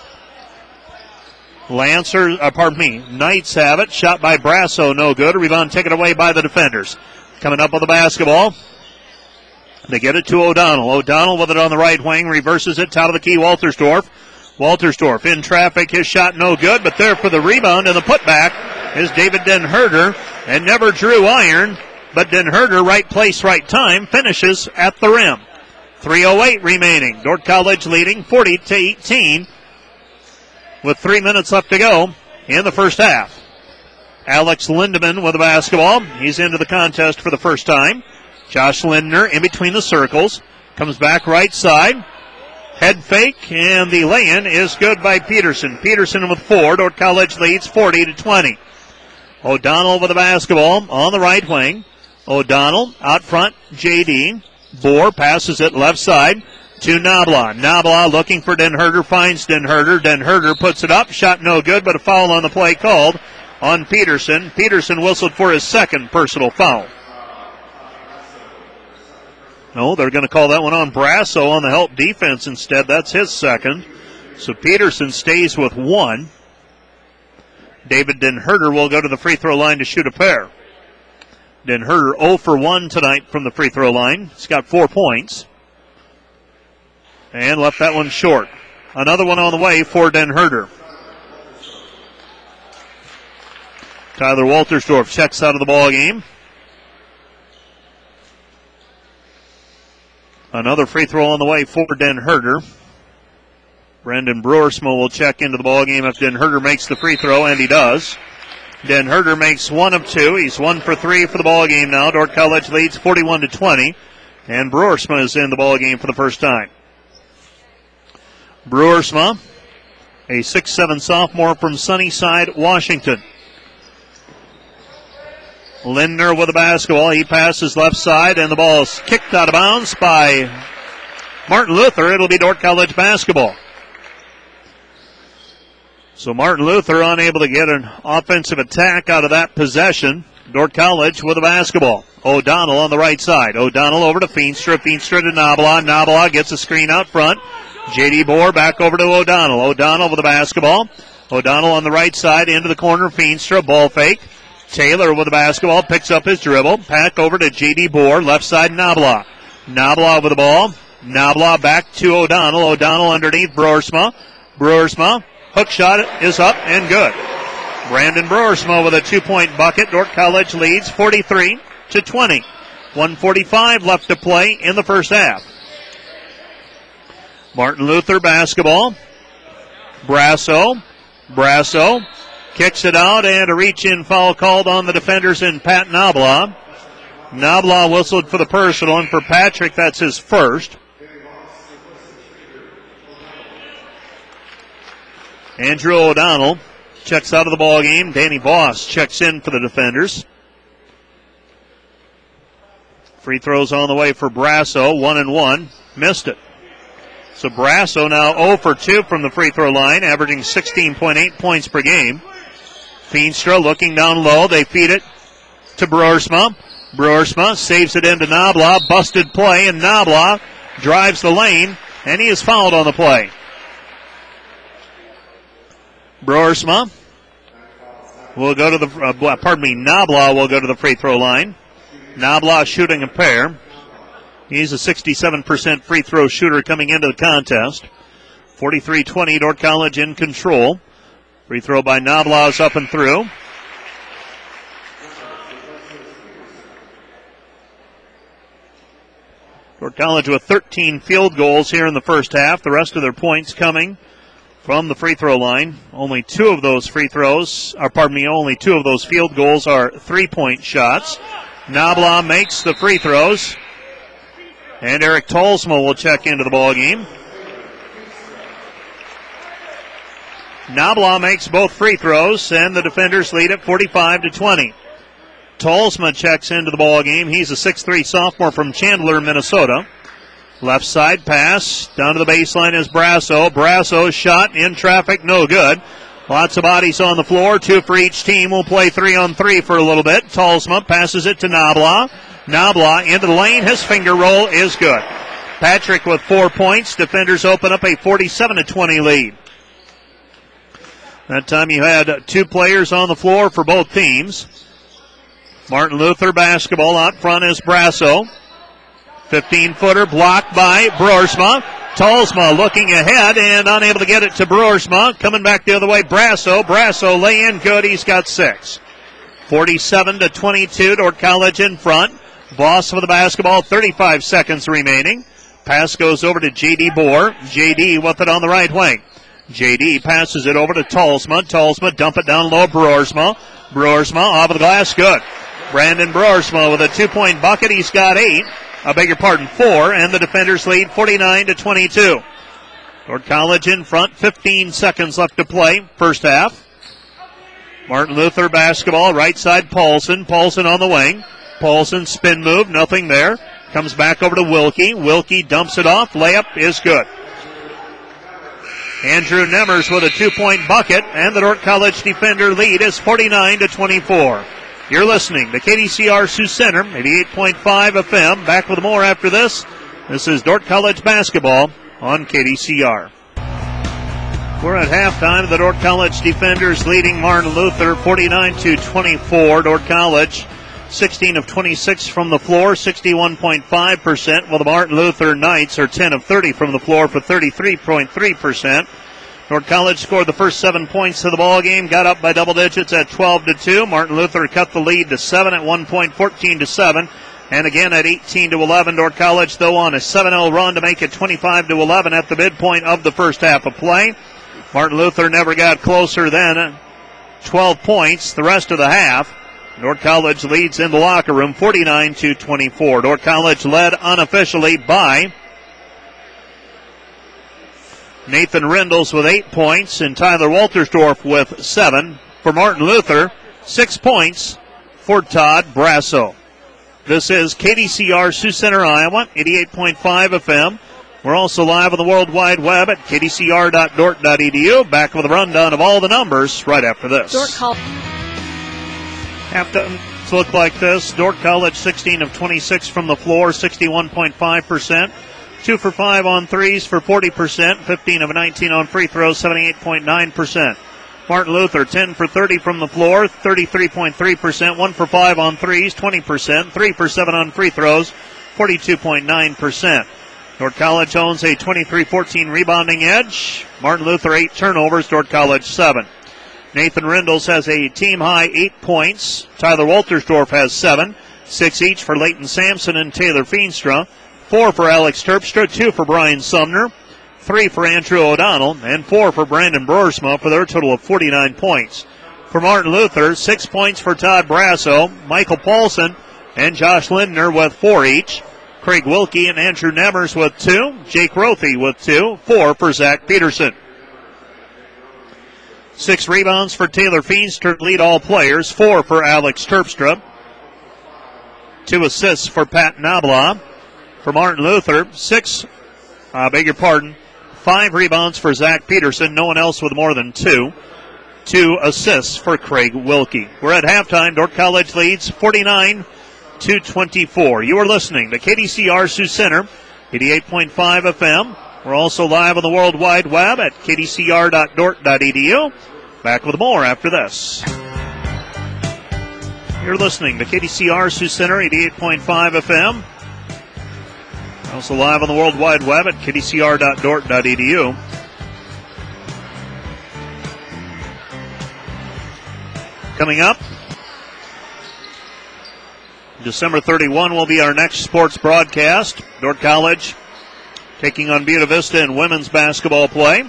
Knights have it. Shot by Brasso, no good. Rebound taken away by the defenders. Coming up with the basketball. They get it to O'Donnell. O'Donnell with it on the right wing. Reverses it. Out of the key, Waltersdorf. Waltersdorf in traffic. His shot no good, but there for the rebound and the putback is David Den Herder, and never drew iron. But Den Herder, right place, right time, finishes at the rim. 3:08 remaining. Dordt College leading 40-18 with 3 minutes left to go in the first half. Alex Lindemann with the basketball. He's into the contest for the first time. Josh Lindner in between the circles. Comes back right side. Head fake, and the lay-in is good by Peterson. Peterson with 4. Dordt College leads 40-20. O'Donnell with the basketball on the right wing. O'Donnell out front, J.D. Bohr passes it left side to Nabla. Nabla looking for Den Herder, finds Den Herder. Den Herder puts it up, shot no good, but a foul on the play called on Peterson. Peterson whistled for his second personal foul. No, they're going to call that one on Brasso on the help defense instead. That's his second. So Peterson stays with 1. David Den Herder will go to the free throw line to shoot a pair. Den Herder 0 for 1 tonight from the free throw line. He's got 4 points. And left that one short. Another one on the way for Den Herder. Tyler Waltersdorf checks out of the ball game. Another free throw on the way for Den Herder. Brendan Brewersma will check into the ball game if Den Herder makes the free throw, and he does. Den Herder makes 1 of 2. He's 1 for 3 for the ball game now. Dordt College leads 41-20, and Brewersma is in the ball game for the first time. Brewersma, a 6'7" sophomore from Sunnyside, Washington. Lindner with the basketball. He passes left side, and the ball is kicked out of bounds by Martin Luther. It'll be Dordt College basketball. So Martin Luther unable to get an offensive attack out of that possession. Dordt College with the basketball. O'Donnell on the right side. O'Donnell over to Feenstra. Feenstra to Nabla. Nabla gets a screen out front. J.D. Bohr back over to O'Donnell. O'Donnell with the basketball. O'Donnell on the right side into the corner. Feenstra. Ball fake. Taylor with the basketball. Picks up his dribble. Back over to J.D. Bohr. Left side Nabla. Nabla with the ball. Nabla back to O'Donnell. O'Donnell underneath Brewersma. Brewersma. Hook shot is up and good. Brandon Brewersma with a 2-point bucket. Dordt College leads 43-20. 1:45 left to play in the first half. Martin Luther basketball. Brasso kicks it out, and a reach-in foul called on the defenders in Pat Nabla. Nabla whistled for the personal, and for Patrick, that's his first. Andrew O'Donnell checks out of the ball game. Danny Voss checks in for the defenders. Free throws on the way for Brasso. 1 and 1. Missed it. So Brasso now 0 for 2 from the free throw line, averaging 16.8 points per game. Feenstra looking down low. They feed it to Brewersma. Brewersma saves it into Nabla. Busted play, and Nabla drives the lane, and he is fouled on the play. Brewersma will go to the, Nabla will go to the free throw line. Nabla shooting a pair. He's a 67% free throw shooter coming into the contest. 43-20, Dordt College in control. Free throw by Nabla is up and through. Dordt College with 13 field goals here in the first half. The rest of their points coming from the free throw line. Only two of those field goals are 3-point shots. Nabla makes the free throws. And Eric Tolsma will check into the ball game. Nabla makes both free throws, and the defenders lead at 45-20. Tolsma checks into the ball game. He's a 6'3 sophomore from Chandler, Minnesota. Left side pass down to the baseline is Brasso. Brasso's shot in traffic, no good. Lots of bodies on the floor, 2 for each team. We'll play 3-on-3 for a little bit. Tolsma passes it to Nabla. Nabla into the lane. His finger roll is good. Patrick with 4 points. Defenders open up a 47-20 lead. That time you had 2 players on the floor for both teams. Martin Luther basketball. Out front is Brasso. 15-footer blocked by Broersma. Tolsma looking ahead and unable to get it to Broersma. Coming back the other way, Brasso. Brasso lay in good. He's got 6. 47-22. Dordt College in front. Voss for the basketball. 35 seconds remaining. Pass goes over to J.D. Bohr. J.D. with it on the right wing. J.D. passes it over to Tolsma. Tolsma dump it down low. Broersma. Broersma off of the glass. Good. Brandon Broersma with a 2-point bucket. He's got 4, and the defenders lead 49-22. Dordt College in front, 15 seconds left to play, first half. Martin Luther basketball, right side Paulson. Paulson on the wing. Paulson spin move, nothing there. Comes back over to Wilkie. Wilkie dumps it off. Layup is good. Andrew Nemmers with a 2-point bucket, and the Dordt College defender lead is 49-24. You're listening to KDCR Sioux Center, 88.5 FM. Back with more after this. This is Dordt College basketball on KDCR. We're at halftime. The Dordt College defenders leading Martin Luther 49-24. Dordt College 16 of 26 from the floor, 61.5%, while the Martin Luther Knights are 10 of 30 from the floor for 33.3%. Dordt College scored the first 7 points of the ball game, got up by double digits at 12-2. Martin Luther cut the lead to 7 at one point, 14-7. And again at 18-11. Dordt College, though, on a 7-0 run to make it 25-11 at the midpoint of the first half of play. Martin Luther never got closer than 12 points the rest of the half. Dordt College leads in the locker room 49-24. Dordt College led unofficially by Nathan Rindles with 8 points and Tyler Waltersdorf with 7. For Martin Luther, 6 points for Todd Brasso. This is KDCR Sioux Center, Iowa, 88.5 FM. We're also live on the World Wide Web at kdcr.dort.edu. Back with a rundown of all the numbers right after this. Have to look like this. Dordt College 16 of 26 from the floor, 61.5%. 2 for 5 on threes for 40%. 15 of 19 on free throws, 78.9%. Martin Luther 10 for 30 from the floor, 33.3%. 1 for 5 on threes, 20%. 3 for 7 on free throws, 42.9%. Dordt College owns a 23-14 rebounding edge. Martin Luther 8 turnovers, Dordt College 7. Nathan Rindles has a team-high 8 points. Tyler Waltersdorf has 7. 6 each for Leighton Sampson and Taylor Feenstra. 4 for Alex Terpstra, 2 for Brian Sumner, 3 for Andrew O'Donnell, and 4 for Brandon Broersma for their total of 49 points. For Martin Luther, 6 points for Todd Brasso, Michael Paulson, and Josh Lindner with 4 each. Craig Wilkie and Andrew Nemmers with 2. Jake Rothy with 2. 4 for Zach Peterson. 6 rebounds for Taylor Feenstra, lead all players. 4 for Alex Terpstra. 2 assists for Pat Nabla. For Martin Luther, 5 rebounds for Zach Peterson. No one else with more than 2. 2 assists for Craig Wilkie. We're at halftime. Dordt College leads 49-24. You are listening to KDCR Sioux Center, 88.5 FM. We're also live on the World Wide Web at kdcr.dort.edu. Back with more after this. You're listening to KDCR Sioux Center, 88.5 FM. Also live on the World Wide Web at kdcr.dort.edu. Coming up, December 31 will be our next sports broadcast. Dordt College taking on Buena Vista in women's basketball play.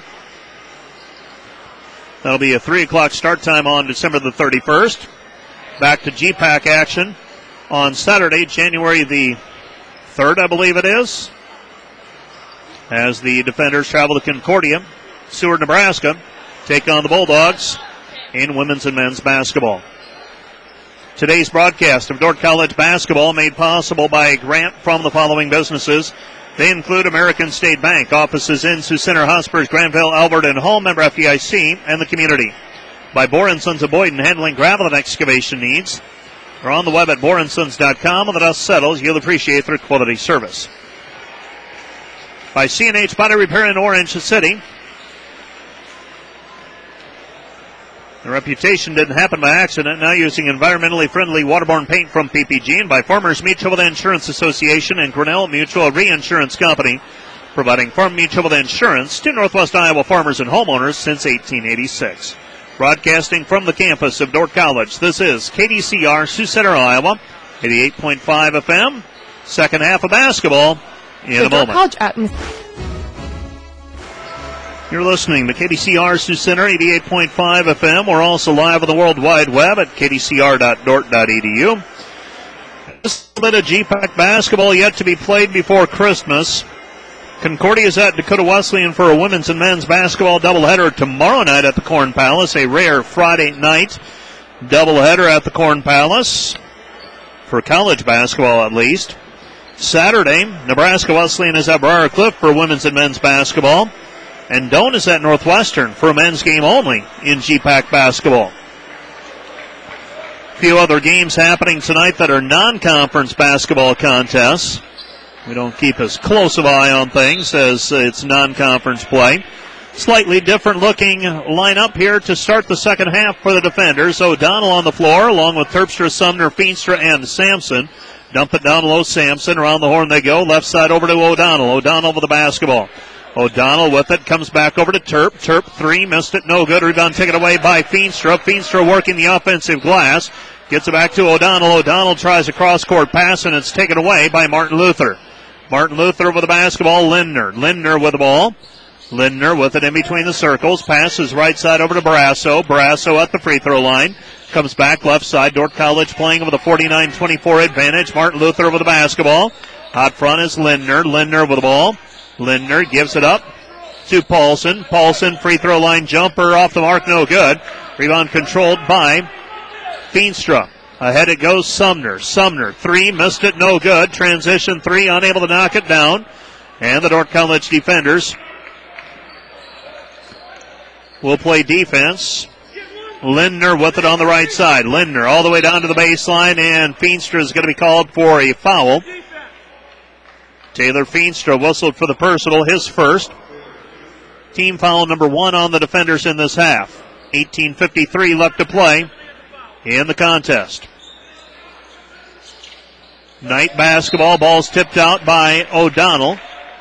That'll be a 3 o'clock start time on December the 31st. Back to GPAC action on Saturday, January the 3rd, I believe it is, as the defenders travel to Concordia, Seward, Nebraska, take on the Bulldogs in women's and men's basketball. Today's broadcast of Dordt College basketball made possible by a grant from the following businesses. They include American State Bank, offices in Sioux Center, Hospers, Granville, Albert, and Hall, member FDIC, and the community. By Bohr & Sons of Boyden, handling gravel and excavation needs. Or on the web at bohrandsons.com. When the dust settles, you'll appreciate their quality service. By C&H Body Repair in Orange City. The reputation didn't happen by accident. Now using environmentally friendly waterborne paint from PPG. And by Farmers Mutual Insurance Association and Grinnell Mutual Reinsurance Company, providing farm mutual insurance to Northwest Iowa farmers and homeowners since 1886. Broadcasting from the campus of Dordt College, this is KDCR, Sioux Center, Iowa, 88.5 FM. Second half of basketball in a moment. You're listening to KDCR Sioux Center, 88.5 FM. We're also live on the World Wide Web at kdcr.dort.edu. Just a bit of GPAC basketball yet to be played before Christmas. Concordia is at Dakota Wesleyan for a women's and men's basketball doubleheader tomorrow night at the Corn Palace. A rare Friday night doubleheader at the Corn Palace, for college basketball at least. Saturday, Nebraska Wesleyan is at Briar Cliff for women's and men's basketball. And Doane is at Northwestern for a men's game only in GPAC basketball. A few other games happening tonight that are non-conference basketball contests. We don't keep as close of an eye on things as it's non-conference play. Slightly different looking lineup here to start the second half for the defenders. O'Donnell on the floor along with Terpstra, Sumner, Feenstra, and Sampson. Dump it down low, Sampson. Around the horn they go. Left side over to O'Donnell. O'Donnell with the basketball. O'Donnell with it, comes back over to Terp. Terp, three, missed it, no good. Rebound taken away by Feenstra. Feenstra working the offensive glass. Gets it back to O'Donnell. O'Donnell tries a cross-court pass, and it's taken away by Martin Luther. Martin Luther with the basketball. Lindner with the ball. Lindner with it in between the circles. Passes right side over to Barrasso. Barrasso at the free throw line. Comes back left side. Dordt College playing with a 49-24 advantage. Martin Luther with the basketball. Out front is Lindner. Lindner with the ball. Lindner gives it up to Paulson. Paulson, free throw line jumper off the mark, no good. Rebound controlled by Feenstra. Ahead it goes Sumner. Sumner, three, missed it, no good. Transition three, unable to knock it down. And the Dordt College defenders will play defense. Lindner with it on the right side. Lindner all the way down to the baseline, and Feenstra is going to be called for a foul. Taylor Feenstra whistled for the personal, his first. Team foul number one on the defenders in this half. 18:53 left to play in the contest. Knight basketball, ball's tipped out by O'Donnell.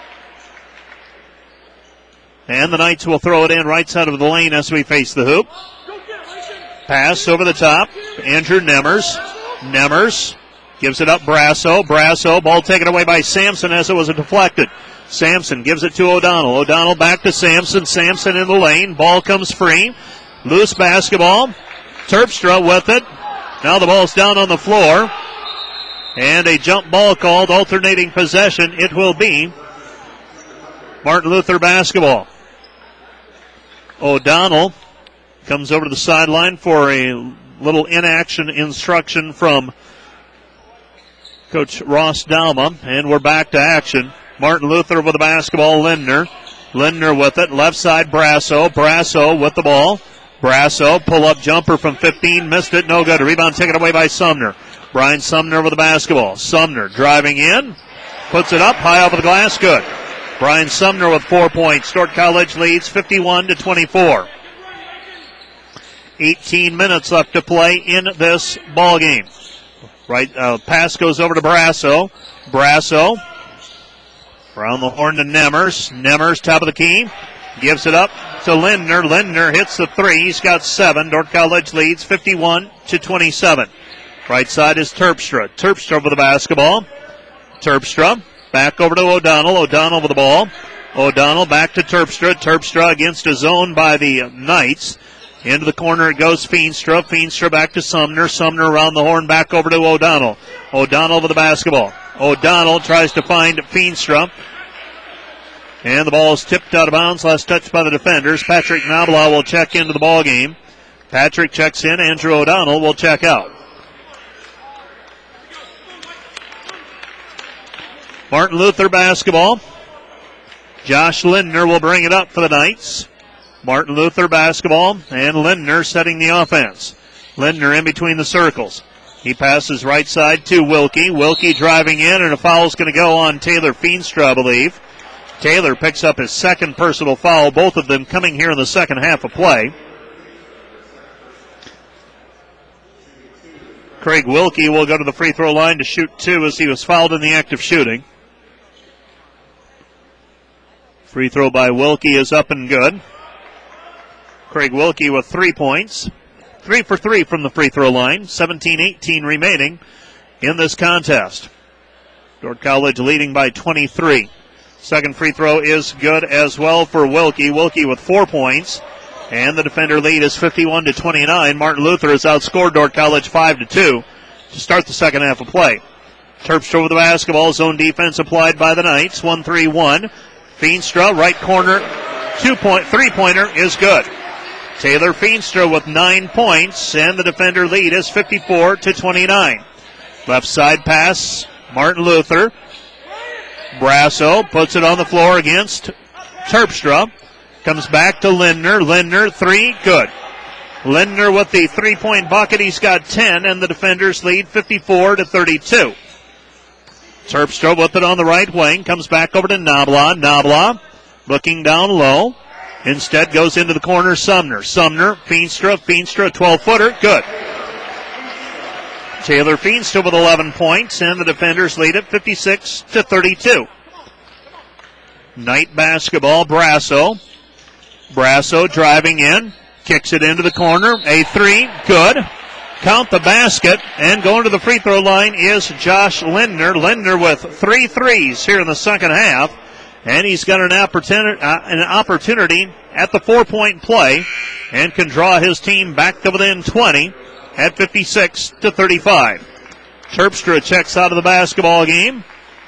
And the Knights will throw it in right side of the lane as we face the hoop. Pass over the top. Andrew Nemmers. Nemmers gives it up, Brasso. Brasso, ball taken away by Sampson as it was deflected. Sampson gives it to O'Donnell. O'Donnell back to Sampson. Sampson in the lane. Ball comes free. Loose basketball. Terpstra with it. Now the ball's down on the floor. And a jump ball called, alternating possession. It will be Martin Luther basketball. O'Donnell comes over to the sideline for a little inaction instruction from Coach Ross Dalma, and we're back to action. Martin Luther with the basketball. Lindner with it. Left side, Brasso. Brasso with the ball. Brasso, pull-up jumper from 15. Missed it. No good. Rebound taken away by Sumner. Brian Sumner with the basketball. Sumner driving in. Puts it up. High off of the glass. Good. Brian Sumner with 4 points. Dordt College leads 51-24. 18 minutes left to play in this ball game. Right, pass goes over to Brasso. Brasso Around the horn to Nemmers. Nemmers, top of the key. Gives it up to Lindner. Lindner hits the three. He's got 7. Dordt College leads 51-27. Right side is Terpstra. Terpstra with the basketball. Terpstra back over to O'Donnell. O'Donnell with the ball. O'Donnell back to Terpstra. Terpstra against a zone by the Knights. Into the corner it goes Feenstra. Feenstra back to Sumner. Sumner around the horn back over to O'Donnell. O'Donnell with the basketball. O'Donnell tries to find Feenstra. And the ball is tipped out of bounds. Last touch by the defenders. Patrick Nabla will check into the ball game. Patrick checks in. Andrew O'Donnell will check out. Martin Luther basketball. Josh Lindner will bring it up for the Knights. Martin Luther basketball, and Lindner setting the offense. Lindner in between the circles. He passes right side to Wilkie. Wilkie driving in, and a foul's going to go on Taylor Feenstra, I believe. Taylor picks up his second personal foul, both of them coming here in the second half of play. Craig Wilkie will go to the free throw line to shoot 2 as he was fouled in the act of shooting. Free throw by Wilkie is up and good. Craig Wilkie with 3 points. 3 for 3 from the free throw line. 17-18 remaining in this contest. Dordt College leading by 23. Second free throw is good as well for Wilkie. Wilkie with 4 points. And the defender lead is 51-29. Martin Luther has outscored Dordt College 5-2 to start the second half of play. Terpstra with the basketball. Zone defense applied by the Knights. 1-3-1. Feenstra, right corner. 3-pointer is good. Taylor Feenstra with 9 points, and the defender lead is 54-29. Left side pass, Martin Luther. Brasso puts it on the floor against Terpstra. Comes back to Lindner. Lindner, 3, good. Lindner with the 3-point bucket. He's got 10, and the defenders lead 54-32. Terpstra with it on the right wing. Comes back over to Nabla. Nabla looking down low. Instead goes into the corner, Sumner. Sumner, Feenstra, 12-footer, good. Taylor Feenstra with 11 points, and the defenders lead at 56-32. Knight basketball, Brasso. Brasso driving in, kicks it into the corner, a 3, good. Count the basket, and going to the free throw line is Josh Lindner. Lindner with 3 threes here in the second half. And he's got an opportunity at the 4-point play and can draw his team back to within 20 at 56-35. Terpstra checks out of the basketball game,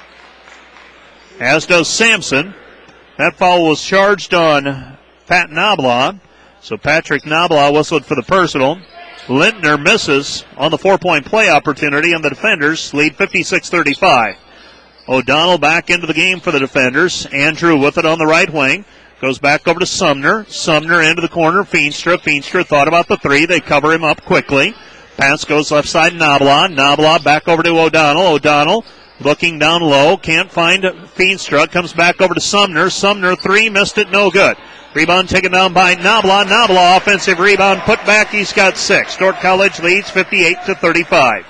as does Sampson. That foul was charged on Pat Nabla, so Patrick Nabla whistled for the personal. Lindner misses on the 4-point play opportunity, and the defenders lead 56-35. O'Donnell back into the game for the defenders. Andrew with it on the right wing. Goes back over to Sumner. Sumner into the corner. Feenstra. Feenstra thought about the 3. They cover him up quickly. Pass goes left side. Nabla. Nabla back over to O'Donnell. O'Donnell looking down low. Can't find Feenstra. Comes back over to Sumner. Sumner 3. Missed it. No good. Rebound taken down by Nabla. Nabla offensive rebound put back. He's got 6. Dordt College leads 58-35.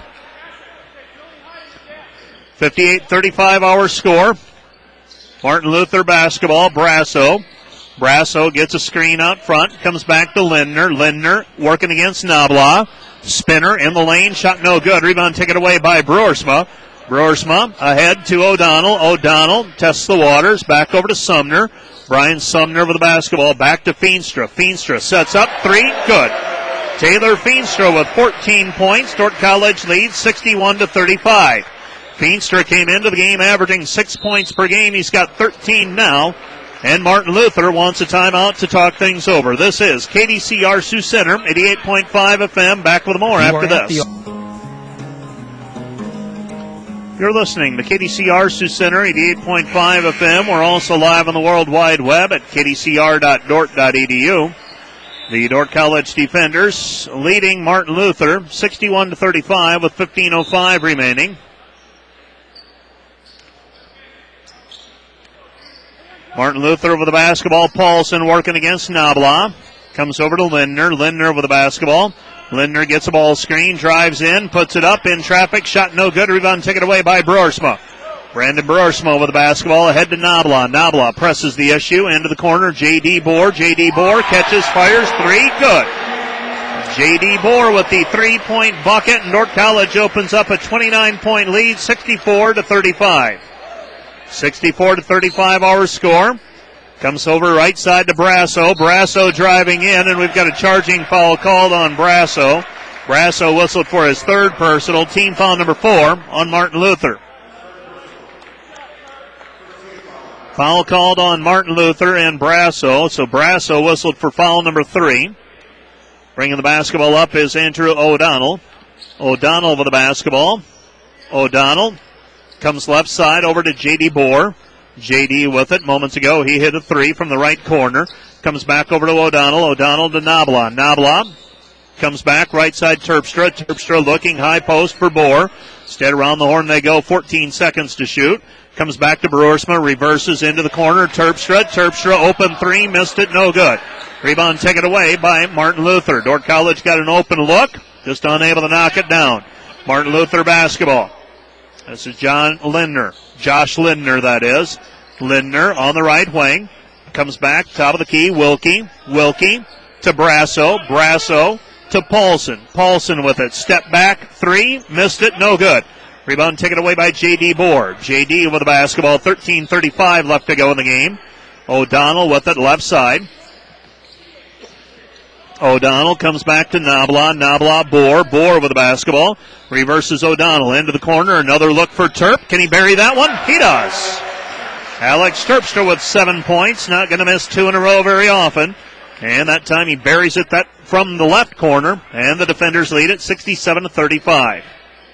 58-35 our score. Martin Luther basketball. Brasso. Brasso gets a screen out front. Comes back to Lindner. Lindner working against Nabla. Spinner in the lane. Shot no good. Rebound taken away by Brewersma. Brewersma ahead to O'Donnell. O'Donnell tests the waters. Back over to Sumner. Brian Sumner with the basketball. Back to Feenstra. Feenstra sets up. 3. Good. Taylor Feenstra with 14 points. Dordt College leads 61-35. Feenstra came into the game averaging 6 points per game. He's got 13 now. And Martin Luther wants a timeout to talk things over. This is KDCR Sioux Center, 88.5 FM. Back with more after this. You're listening to KDCR Sioux Center, 88.5 FM. We're also live on the World Wide Web at kdcr.dort.edu. The Dordt College defenders leading Martin Luther 61-35 with 15:05 remaining. Martin Luther with the basketball. Paulson working against Nabla. Comes over to Lindner. Lindner with the basketball. Lindner gets a ball screen, drives in, puts it up in traffic. Shot no good. Rebound taken away by Brewersma. Brandon Brewersma with the basketball ahead to Nabla. Nabla presses the issue into the corner. J.D. Bohr. J.D. Bohr catches, fires, three, good. J.D. Bohr with the 3-point bucket, and Dordt College opens up a 29-point lead, 64-35. 64-35 our score. Comes over right side to Brasso. Brasso driving in, and we've got a charging foul called on Brasso. Brasso whistled for his third personal, team foul number 4 on Martin Luther. Foul called on Martin Luther and Brasso, so Brasso whistled for foul number 3. Bringing the basketball up is Andrew O'Donnell. O'Donnell with the basketball. O'Donnell comes left side over to J.D. Bohr. J.D. with it. Moments ago, he hit a 3 from the right corner. Comes back over to O'Donnell. O'Donnell to Nabla. Nabla comes back right side Terpstra. Terpstra looking high post for Bohr. Instead around the horn they go. 14 seconds to shoot. Comes back to Brewersma, reverses into the corner. Terpstra open 3, missed it, no good. Rebound taken away by Martin Luther. Dordt College got an open look, just unable to knock it down. Martin Luther basketball. This is Josh Lindner, that is. Lindner on the right wing. Comes back, top of the key, Wilkie to Brasso. Brasso to Paulson. Paulson with it. Step back, 3, missed it, no good. Rebound taken away by J.D. Bohr. J.D. with the basketball, 13:35 left to go in the game. O'Donnell with it, left side. O'Donnell comes back to Nabla. Nabla, Bohr with the basketball. Reverses O'Donnell into the corner. Another look for Terp. Can he bury that one? He does. Alex Terpstra with 7 points. Not going to miss 2 in a row very often. And that time he buries it from the left corner. And the defenders lead it 67-35.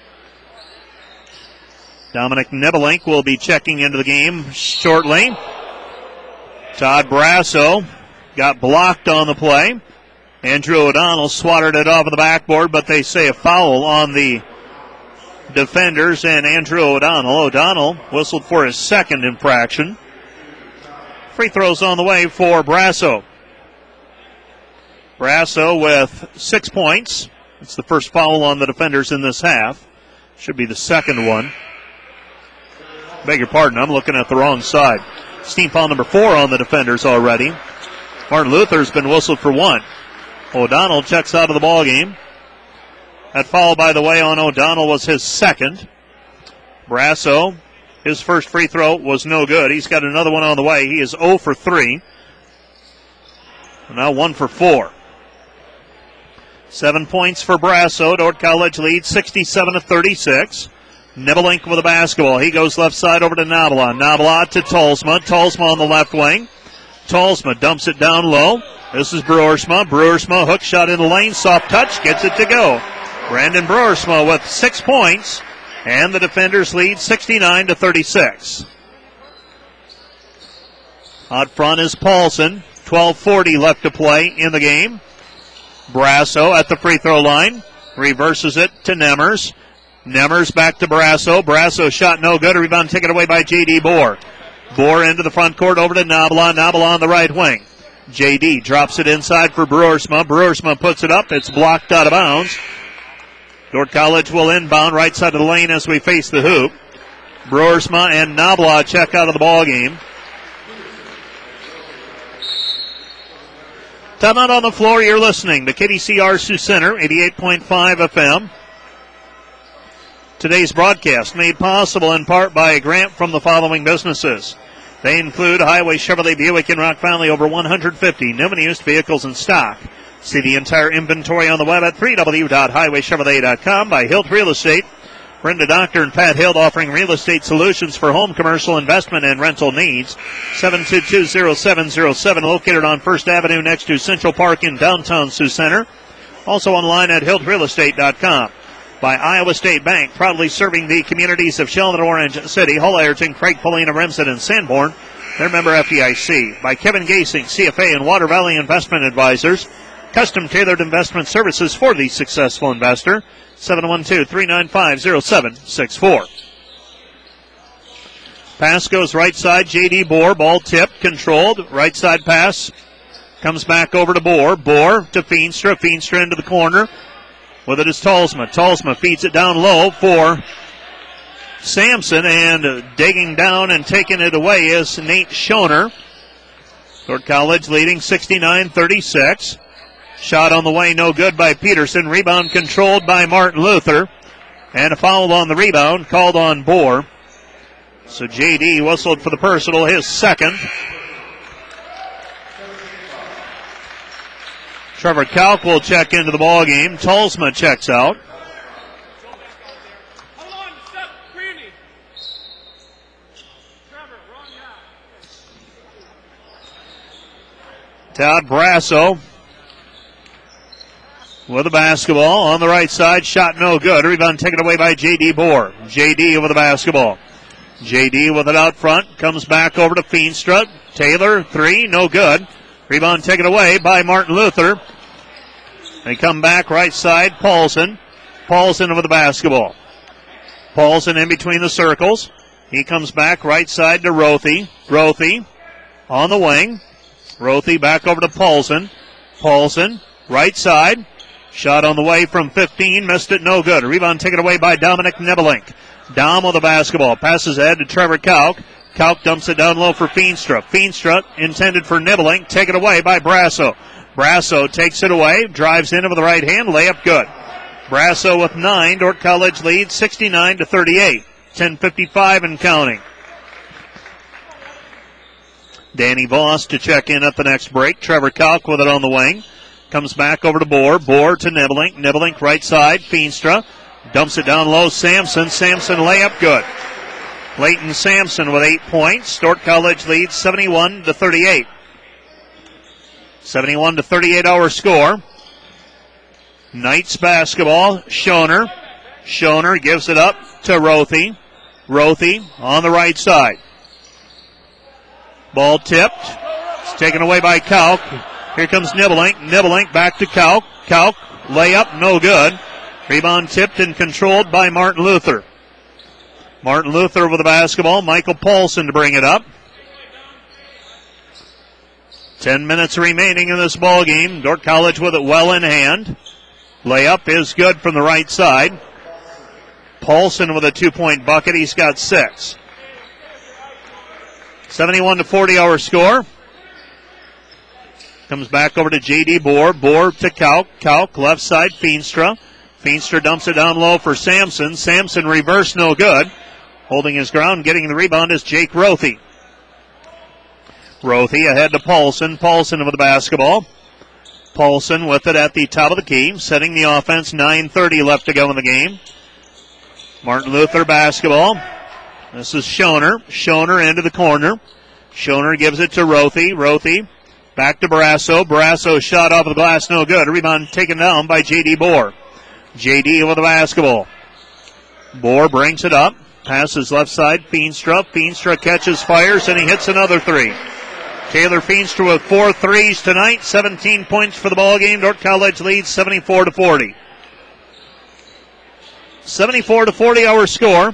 Dominic Nebelink will be checking into the game shortly. Todd Brasso got blocked on the play. Andrew O'Donnell swatted it off of the backboard, but they say a foul on the defenders and Andrew O'Donnell. O'Donnell whistled for his second infraction. Free throws on the way for Brasso. Brasso with 6 points. It's the first foul on the defenders in this half. Should be the second one. Beg your pardon, I'm looking at the wrong side. Team foul number 4 on the defenders already. Martin Luther's been whistled for 1. O'Donnell checks out of the ball game. That foul, by the way, on O'Donnell was his second. Brasso, his first free throw was no good. He's got another one on the way. He is 0 for 3. Now 1 for 4. 7 points for Brasso. Dordt College leads 67-36. Nebelink with the basketball. He goes left side over to Nabla. Nabla to Tolsma. Tolsma on the left wing. Tolsma dumps it down low. This is Brewersma. Brewersma hook shot in the lane. Soft touch. Gets it to go. Brandon Brewersma with 6 points. And the defenders lead 69-36. Out front is Paulson. 12:40 left to play in the game. Brasso at the free throw line. Reverses it to Nemmers. Nemmers back to Brasso. Brasso shot no good. A rebound taken away by J.D. Bohr. Bohr into the front court over to Nabla. Nabla on the right wing. J.D. drops it inside for Brewersma. Brewersma puts it up. It's blocked out of bounds. Dordt College will inbound right side of the lane as we face the hoop. Brewersma and Nabla check out of the ball game. Timeout on the floor. You're listening to KDCR Sioux Center, 88.5 FM. Today's broadcast made possible in part by a grant from the following businesses. They include Highway Chevrolet Buick in Rock Valley, over 150 new and used vehicles in stock. See the entire inventory on the web at www.highwaychevrolet.com. By Hilt Real Estate. Brenda Doctor and Pat Hilt offering real estate solutions for home, commercial, investment, and rental needs. 722-0707, located on First Avenue next to Central Park in downtown Sioux Center. Also online at hiltrealestate.com. By Iowa State Bank, proudly serving the communities of Sheldon, Orange City, Hull, Ayrton, Craig, Polina, Remsen, and Sanborn. They're member FDIC. By Kevin Gasing, CFA and Water Valley Investment Advisors. Custom tailored investment services for the successful investor. 712-395-0764. Pass goes right side. J.D. Bohr, ball tipped, controlled. Right side pass comes back over to Bohr. Bohr to Feenstra. Feenstra into the corner. With it is Tolsma. Tolsma feeds it down low for Sampson, and digging down and taking it away is Nate Schoner. Dordt College leading 69-36. Shot on the way, no good by Peterson. Rebound controlled by Martin Luther. And a foul on the rebound called on Bohr. So J.D. whistled for the personal, his second. Trevor Kalk will check into the ball game. Tolsma checks out. Todd Brasso with the basketball on the right side. Shot no good. Rebound taken away by J.D. Bohr. J.D. with the basketball. J.D. with it out front. Comes back over to Feenstra. Taylor, three, no good. Rebound taken away by Martin Luther. They come back right side. Paulson. Paulson with the basketball. Paulson in between the circles. He comes back right side to Rothy. Rothy on the wing. Rothy back over to Paulson. Paulson, right side. Shot on the way from 15. Missed it, no good. Rebound taken away by Dominic Nebelink. Dom with the basketball. Passes ahead to Trevor Kalk. Kalk dumps it down low for Feenstra. Feenstra intended for Nebelink. Taken away by Brasso. Brasso takes it away. Drives in with the right hand. Layup good. Brasso with 9. Dordt College leads 69-38. 10:55 and counting. Danny Voss to check in at the next break. Trevor Kalk with it on the wing. Comes back over to Bohr. Bohr to Nebelink. Nebelink right side. Feenstra. Dumps it down low. Sampson. Sampson layup good. Leighton Sampson with 8 points. Dordt College leads 71-38. 71-38 our score. Knights basketball. Schoner. Schoner gives it up to Rothy. Rothy on the right side. Ball tipped. It's taken away by Kalk. Here comes Nebelink. Nebelink back to Kalk. Kalk, layup, no good. Rebound tipped and controlled by Martin Luther. Martin Luther with the basketball. Michael Paulson to bring it up. 10 minutes remaining in this ball game. Dordt College with it well in hand. Layup is good from the right side. Paulson with a 2-point bucket. He's got 6. 71-40 our score. Comes back over to J.D. Bohr. Bohr to Kalk. Kalk left side. Feenstra. Feenstra dumps it down low for Sampson. Sampson reverse, no good. Holding his ground, getting the rebound is Jake Rothy. Rothy ahead to Paulson. Paulson with the basketball. Paulson with it at the top of the key. Setting the offense. 9:30 left to go in the game. Martin Luther basketball. This is Schoner. Schoner into the corner. Schoner gives it to Rothy. Rothy back to Brasso. Brasso shot off the glass, no good. Rebound taken down by J.D. Bohr. J.D. with the basketball. Bohr brings it up. Passes left side. Feenstra. Feenstra catches, fires, and he hits another three. Taylor Feenstra with 4 threes tonight. 17 points for the ball game. Dordt College leads 74-40. 74-40 our score.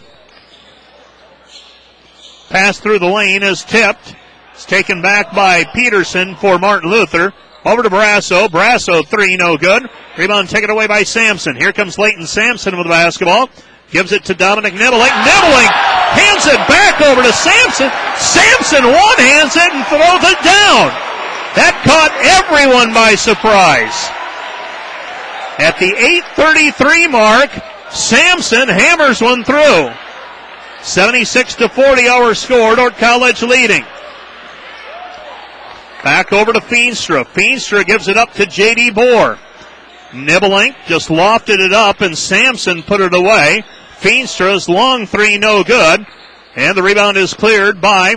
Pass through the lane is tipped. It's taken back by Peterson for Martin Luther. Over to Brasso. Brasso, 3, no good. Rebound taken away by Sampson. Here comes Leighton Sampson with the basketball. Gives it to Dominic Nebelink. Nebelink hands it back over to Sampson. Sampson one-hands it and throws it down. That caught everyone by surprise. At the 8:33 mark, Sampson hammers one through. 76-40 our score. Dordt College leading. Back over to Feenstra. Feenstra gives it up to J.D. Bohr. Nebelink just lofted it up and Sampson put it away. Feenstra's long 3, no good. And the rebound is cleared by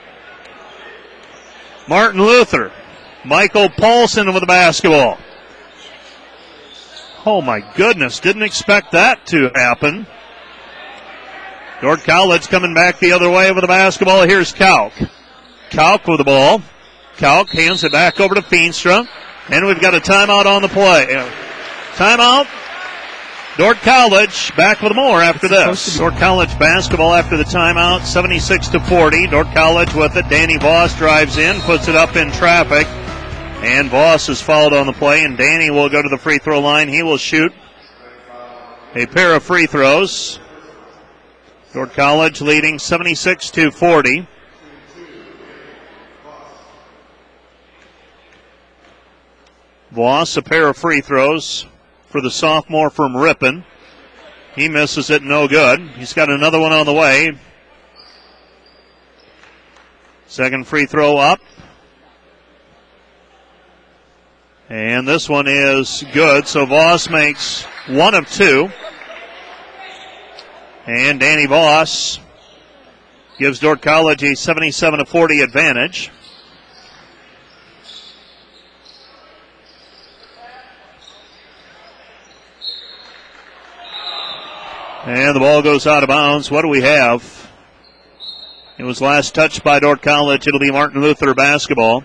Martin Luther. Michael Paulson with the basketball. Oh my goodness, didn't expect that to happen. Dordt College coming back the other way with the basketball. Here's Kalk. Kalk with the ball. Kalk hands it back over to Feenstra. And we've got a timeout on the play. Timeout. Dordt College back with more after this. Dordt College basketball after the timeout. 76-40. Dordt College with it. Danny Voss drives in, puts it up in traffic. And Voss is fouled on the play. And Danny will go to the free throw line. He will shoot a pair of free throws. Dordt College leading 76-40. Voss, a pair of free throws for the sophomore from Ripon. He misses it, no good. He's got another one on the way. Second free throw up. And this one is good, so Voss makes one of two. And Danny Voss gives Dordt College a 77-40 advantage. And the ball goes out of bounds. What do we have? It was last touched by Dordt College. It'll be Martin Luther basketball.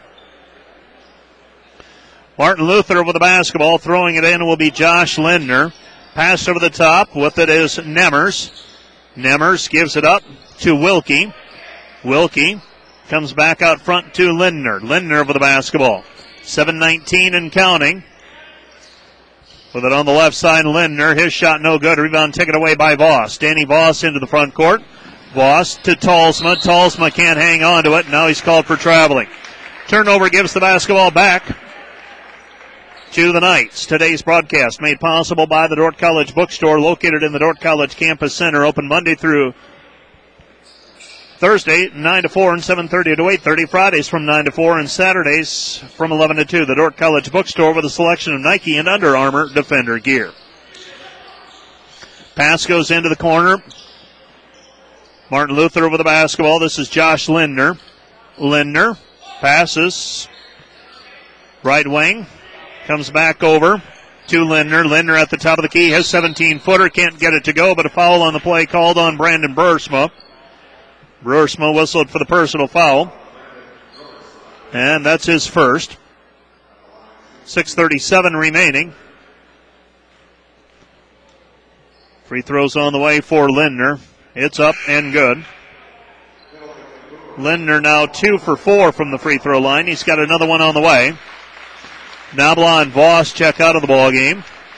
Martin Luther with the basketball. Throwing it in will be Josh Lindner. Pass over the top. With it is Nemmers. Nemmers gives it up to Wilkie. Wilkie comes back out front to Lindner. Lindner with the basketball. 7:19 and counting. With it on the left side, Lindner. His shot no good. Rebound taken away by Voss. Danny Voss into the front court. Voss to Talsma. Talsma can't hang on to it. Now he's called for traveling. Turnover gives the basketball back to the Knights. Today's broadcast made possible by the Dordt College Bookstore, located in the Dordt College Campus Center, open Monday through Thursday, 9 to 4 and 7:30 to 8:30. Fridays from 9 to 4 and Saturdays from 11 to 2. The Dordt College Bookstore with a selection of Nike and Under Armour Defender gear. Pass goes into the corner. Martin Luther with the basketball. This is Josh Lindner. Lindner passes right wing. Comes back over to Lindner. Lindner at the top of the key. His 17-footer. Can't get it to go, but a foul on the play called on Brandon Bursma. Bursma whistled for the personal foul. And that's his first. 6:37 remaining. Free throws on the way for Lindner. It's up and good. Lindner now 2 for 4 from the free throw line. He's got another one on the way. Nabla and Voss check out of the ball game.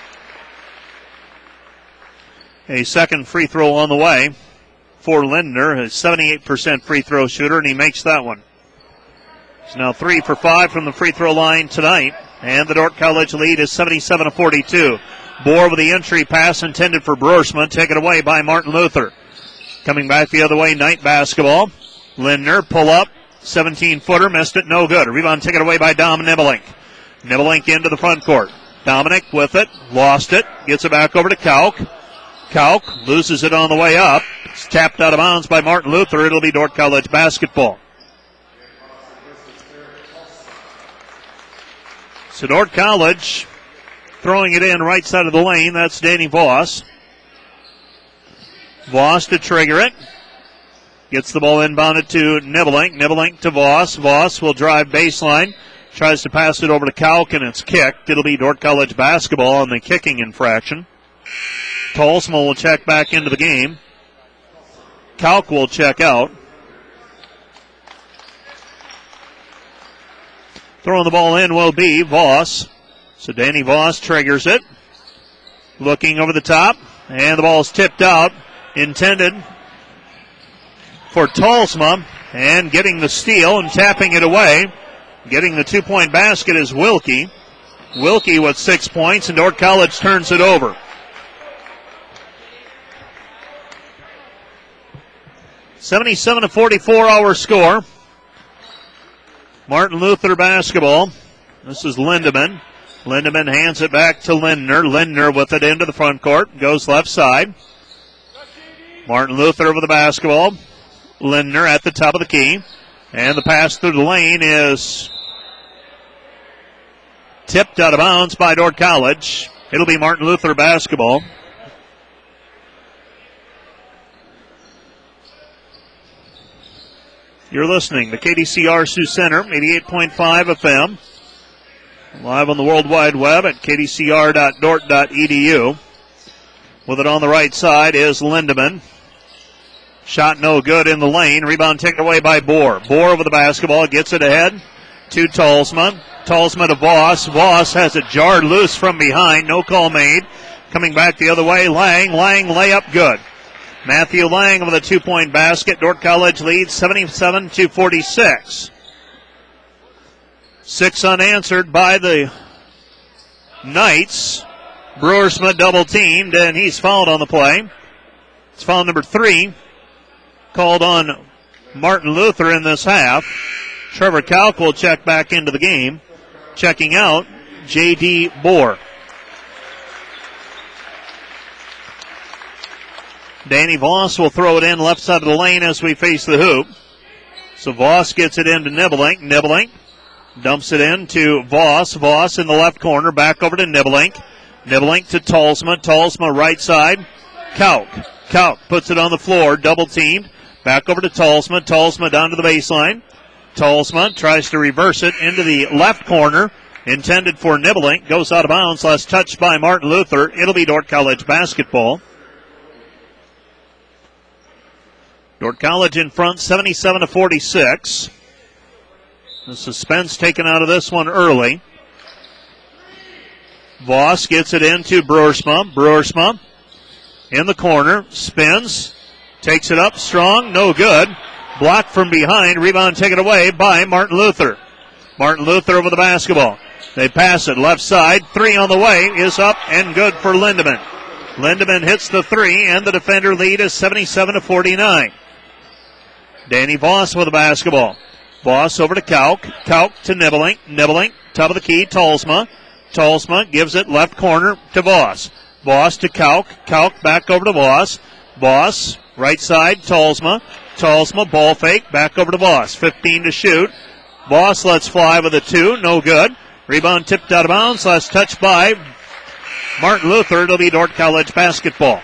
A second free throw on the way for Lindner, a 78% free throw shooter, and he makes that one. He's now 3 for 5 from the free throw line tonight, and the Dordt College lead is 77-42. Bohr with the entry pass intended for Bursma, taken away by Martin Luther. Coming back the other way, Knight basketball. Lindner, pull up, 17-footer, missed it, no good. Rebound taken away by Dom Nibelink. Nibelink into the front court. Dominic with it, lost it, gets it back over to Kauk. Kauk loses it on the way up. It's tapped out of bounds by Martin Luther. It'll be Dordt College basketball. So Dordt College throwing it in right side of the lane. That's Danny Voss. Voss to trigger it. Gets the ball inbounded to Nibelink. Nibelink to Voss. Voss will drive baseline. Tries to pass it over to Kauk, and it's kicked. It'll be Dordt College basketball on the kicking infraction. Tolsma will check back into the game. Kauk will check out. Throwing the ball in will be Voss. So Danny Voss triggers it. Looking over the top, and the ball is tipped out. Intended for Tolsma, and getting the steal and tapping it away. Getting the 2-point basket is Wilkie. Wilkie with 6 points, and Dordt College turns it over. (77-44) our score. Martin Luther basketball. This is Lindemann. Lindemann hands it back to Lindner. Lindner with it into the front court. Goes left side. Martin Luther with the basketball. Lindner at the top of the key. And the pass through the lane is tipped out of bounds by Dordt College. It'll be Martin Luther basketball. You're listening to KDCR Sioux Center, 88.5 FM. Live on the World Wide Web at kdcr.dort.edu. With it on the right side is Lindemann. Shot no good in the lane. Rebound taken away by Bohr. Bohr with the basketball, gets it ahead to Tolsma. Tolsma to Voss. Voss has it jarred loose from behind. No call made. Coming back the other way, Lang. Lang layup good. Matthew Lang with a 2-point basket. Dordt College leads 77-46. 6 unanswered by the Knights. Brewersma double teamed, and he's fouled on the play. It's foul number 3 called on Martin Luther in this half. Trevor Kalk will check back into the game. Checking out, J.D. Bohr. Danny Voss will throw it in left side of the lane as we face the hoop. So Voss gets it into Nibelink. Nibelink dumps it in to Voss. Voss in the left corner. Back over to Nibelink. Nibelink to Talsma. Talsma right side. Kalk. Kalk puts it on the floor. Double teamed. Back over to Talsma. Talsma down to the baseline. Talsma tries to reverse it into the left corner. Intended for Nibelink. Goes out of bounds. Last touched by Martin Luther. It'll be Dordt College basketball. Dordt College in front, 77-46. The suspense taken out of this one early. Voss gets it into Brewersma. Brewersma in the corner, spins, takes it up strong, no good. Blocked from behind, rebound taken away by Martin Luther. Martin Luther over the basketball. They pass it left side, 3 on the way, is up and good for Lindemann. Lindemann hits the 3, and the defender lead is 77-49. Danny Voss with the basketball. Voss over to Kalk. Kalk to Nibelink. Nibelink, top of the key, Talsma. Talsma gives it left corner to Voss. Voss to Kalk. Kalk back over to Voss. Voss, right side, Talsma. Talsma, ball fake, back over to Voss. 15 to shoot. Voss lets fly with a 2, no good. Rebound tipped out of bounds. Last touch by Martin Luther. It'll be Dordt College basketball.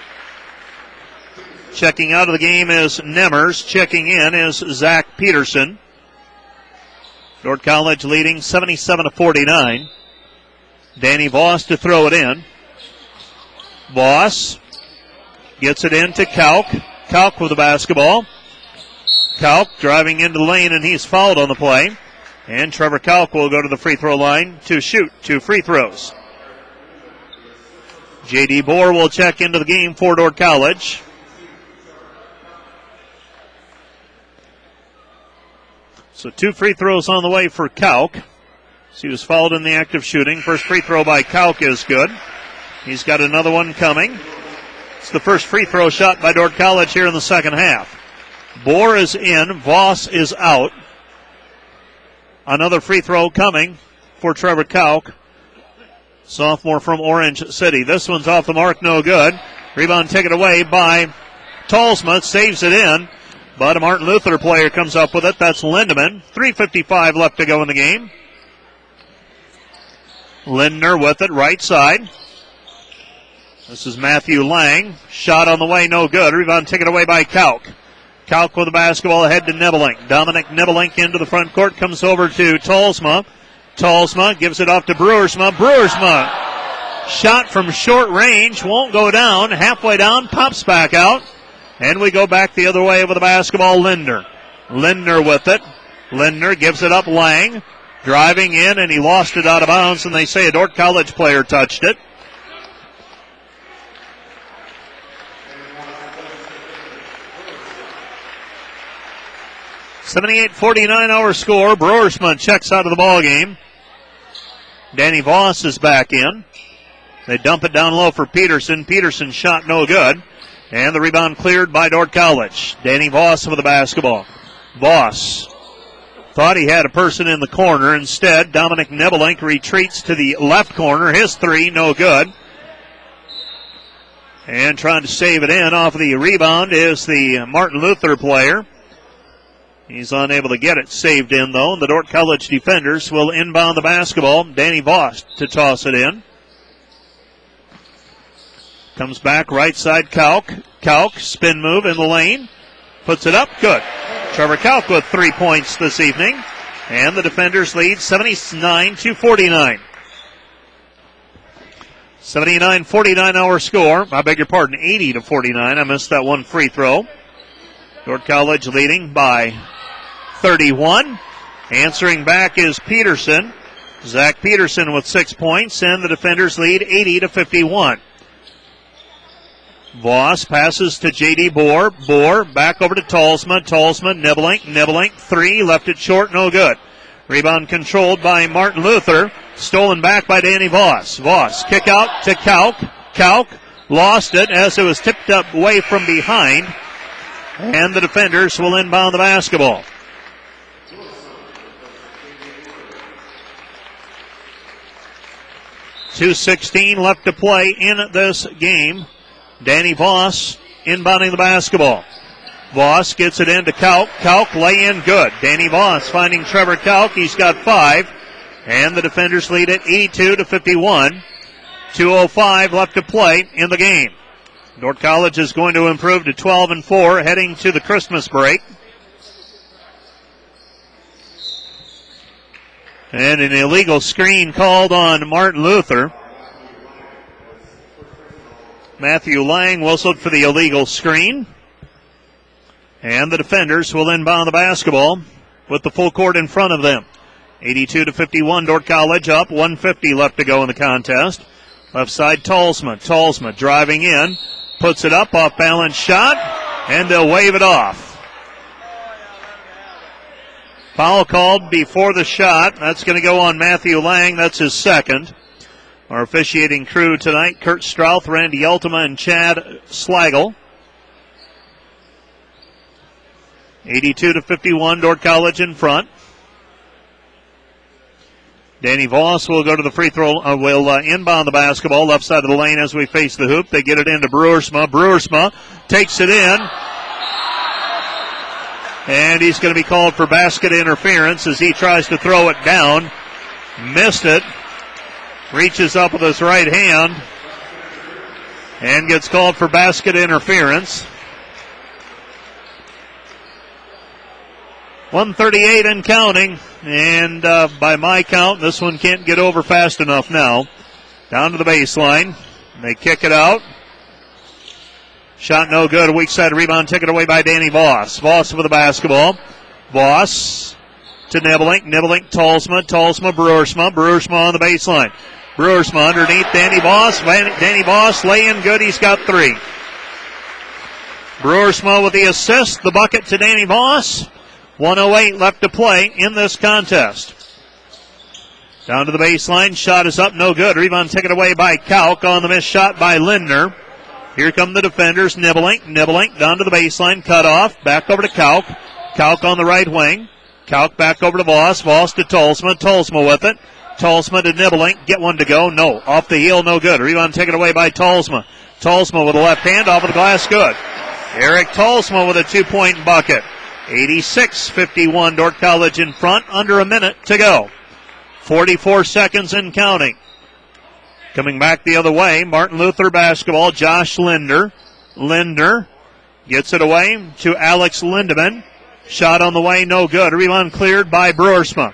Checking out of the game is Nemmers. Checking in is Zach Peterson. Dordt College leading 77-49. Danny Voss to throw it in. Voss gets it into Kalk. Kalk with the basketball. Kalk driving into the lane, and he's fouled on the play. And Trevor Kalk will go to the free throw line to shoot 2 free throws. J.D. Bohr will check into the game for Dordt College. So 2 free throws on the way for Kalk. So he was fouled in the act of shooting. First free throw by Kalk is good. He's got another one coming. It's the first free throw shot by Dordt College here in the second half. Bohr is in. Voss is out. Another free throw coming for Trevor Kalk, sophomore from Orange City. This one's off the mark, no good. Rebound taken away by Talsma. Saves it in. But a Martin Luther player comes up with it. That's Lindemann. 3:55 left to go in the game. Lindner with it, right side. This is Matthew Lang. Shot on the way, no good. Rebound taken away by Kalk. Kalk with the basketball ahead to Nibelink. Dominic Nibelink into the front court. Comes over to Talsma. Talsma gives it off to Brewersma. Brewersma. Shot from short range. Won't go down. Halfway down. Pops back out. And we go back the other way with the basketball, Lindner. Lindner with it. Lindner gives it up, Lang. Driving in, and he lost it out of bounds, and they say a Dordt College player touched it. .78-49 our score. Brewersma checks out of the ball game. Danny Voss is back in. They dump it down low for Peterson. Peterson's shot no good. And the rebound cleared by Dordt College. Danny Voss with the basketball. Voss thought he had a person in the corner. Instead, Dominic Nibelink retreats to the left corner. His 3, no good. And trying to save it in off of the rebound is the Martin Luther player. He's unable to get it saved in, though. And the Dordt College defenders will inbound the basketball. Danny Voss to toss it in. Comes back right side, Kalk. Kalk, spin move in the lane. Puts it up, good. Trevor Kalk with 3 points this evening. And the defenders lead 79-49. 79-49 our score. I beg your pardon, 80-49. I missed that one free throw. Dordt College leading by 31. Answering back is Peterson. Zach Peterson with 6 points, and the defenders lead 80-51. Voss passes to J.D. Bohr. Bohr back over to Talsma. Talsma, Nibbling. Three, left it short, no good. Rebound controlled by Martin Luther. Stolen back by Danny Voss. Voss, kick out to Kauk. Kauk lost it as it was tipped up away from behind. And the defenders will inbound the basketball. .2:16 left to play in this game. Danny Voss inbounding the basketball. Voss gets it into Kauk. Kauk lay in good. Danny Voss finding Trevor Kauk. He's got 5. And the defenders lead it 82-51. 2:05 left to play in the game. Dordt College is going to improve to 12-4 heading to the Christmas break. And an illegal screen called on Martin Luther. Matthew Lang whistled for the illegal screen. And the defenders will inbound the basketball with the full court in front of them. 82-51, Dordt College up. 1:50 left to go in the contest. Left side, Talsma. Talsma driving in. Puts it up, off balance shot. And they'll wave it off. Foul called before the shot. That's going to go on Matthew Lang. That's his second. Our officiating crew tonight, Kurt Strouth, Randy Ultima, and Chad Slagle. 82-51, Dordt College in front. Danny Voss will go to the free throw, will inbound the basketball left side of the lane as we face the hoop. They get it into Brewersma. Brewersma takes it in. And he's going to be called for basket interference as he tries to throw it down. Missed it. Reaches up with his right hand. And gets called for basket interference. 138 and counting. And by my count, this one can't get over fast enough now. Down to the baseline. They kick it out. Shot no good. Weak side rebound taken away by Danny Voss. Voss with the basketball. Voss to Nibbling. Nibbling, Talsma. Talsma, Brewersma. Brewersma on the baseline. Brewersma underneath Danny Voss. Danny Voss laying good. He's got 3. Brewersma with the assist. The bucket to Danny Voss. 1:08 left to play in this contest. Down to the baseline. Shot is up. No good. Rebound taken away by Kauk on the missed shot by Lindner. Here come the defenders. Nibbling down to the baseline. Cut off. Back over to Kauk. Kauk on the right wing. Kauk back over to Voss. Voss to Talsma. Talsma with it. Talsma to Nibbling. Get one to go. No. Off the heel. No good. Rebound taken away by Talsma. Talsma with a left hand. Off of the glass. Good. Eric Talsma with a 2-point bucket. 86-51. Dordt College in front. Under a minute to go. 44 seconds and counting. Coming back the other way, Martin Luther basketball, Josh Lindner. Lindner gets it away to Alex Lindemann. Shot on the way, no good. Rebound cleared by Brewersma.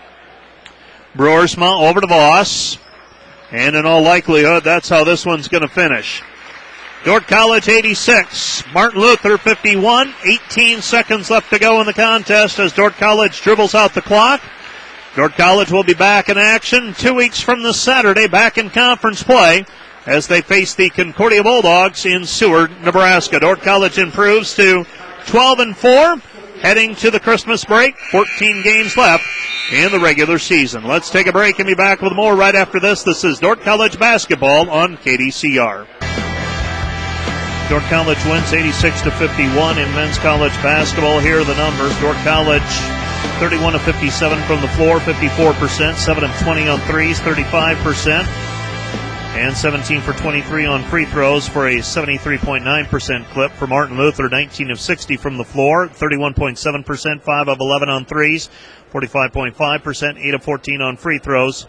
Brewersma over to Voss. And in all likelihood, that's how this one's going to finish. Dordt College 86, Martin Luther 51. 18 seconds left to go in the contest as Dordt College dribbles out the clock. Dordt College will be back in action 2 weeks from this Saturday, back in conference play as they face the Concordia Bulldogs in Seward, Nebraska. Dordt College improves to 12-4, heading to the Christmas break. 14 games left in the regular season. Let's take a break and be back with more right after this. This is Dordt College basketball on KDCR. Dordt College wins 86-51 in men's college basketball. Here are the numbers. Dordt College 31 of 57 from the floor, 54%, 7 of 20 on threes, 35%, and 17 for 23 on free throws for a 73.9% clip. For Martin Luther, 19 of 60 from the floor, 31.7%, 5 of 11 on threes, 45.5%, 8 of 14 on free throws,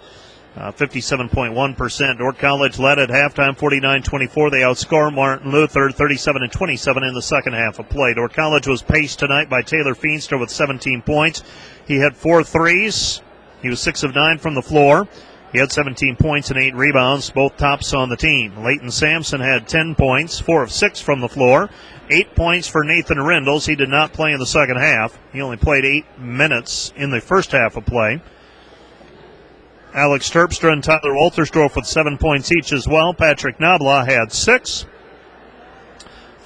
57.1%. Dordt College led at halftime, 49-24. They outscore Martin Luther 37-27 in the second half of play. Dordt College was paced tonight by Taylor Feenstra with 17 points. He had 4 threes. He was 6 of 9 from the floor. He had 17 points and 8 rebounds, both tops on the team. Leighton Sampson had 10 points, 4 of 6 from the floor. 8 points for Nathan Rindles. He did not play in the second half. He only played 8 minutes in the first half of play. Alex Terpstra and Tyler Waltersdorf with 7 points each as well. Patrick Nabla had 6.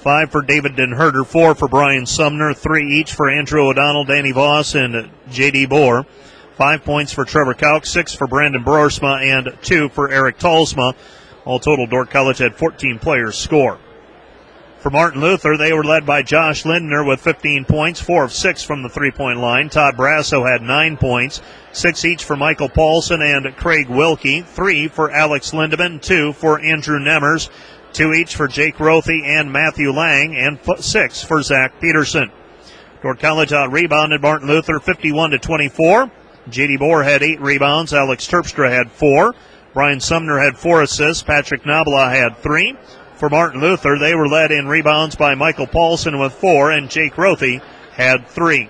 5 for David Denherter, 4 for Brian Sumner, 3 each for Andrew O'Donnell, Danny Voss, and J.D. Bohr. 5 points for Trevor Kauk, 6 for Brandon Broersma, and 2 for Eric Talsma. All total, Dordt College had 14 players score. For Martin Luther, they were led by Josh Lindner with 15 points, 4 of 6 from the three-point line. Todd Brasso had 9 points, 6 each for Michael Paulson and Craig Wilkie, 3 for Alex Lindeman, 2 for Andrew Nemmers, 2 each for Jake Rothy and Matthew Lang, and 6 for Zach Peterson. Dordt College out-rebounded Martin Luther 51-24. J.D. Bohr had 8 rebounds. Alex Terpstra had 4. Brian Sumner had 4 assists. Patrick Nabla had 3. For Martin Luther, they were led in rebounds by Michael Paulson with 4, and Jake Rothy had 3.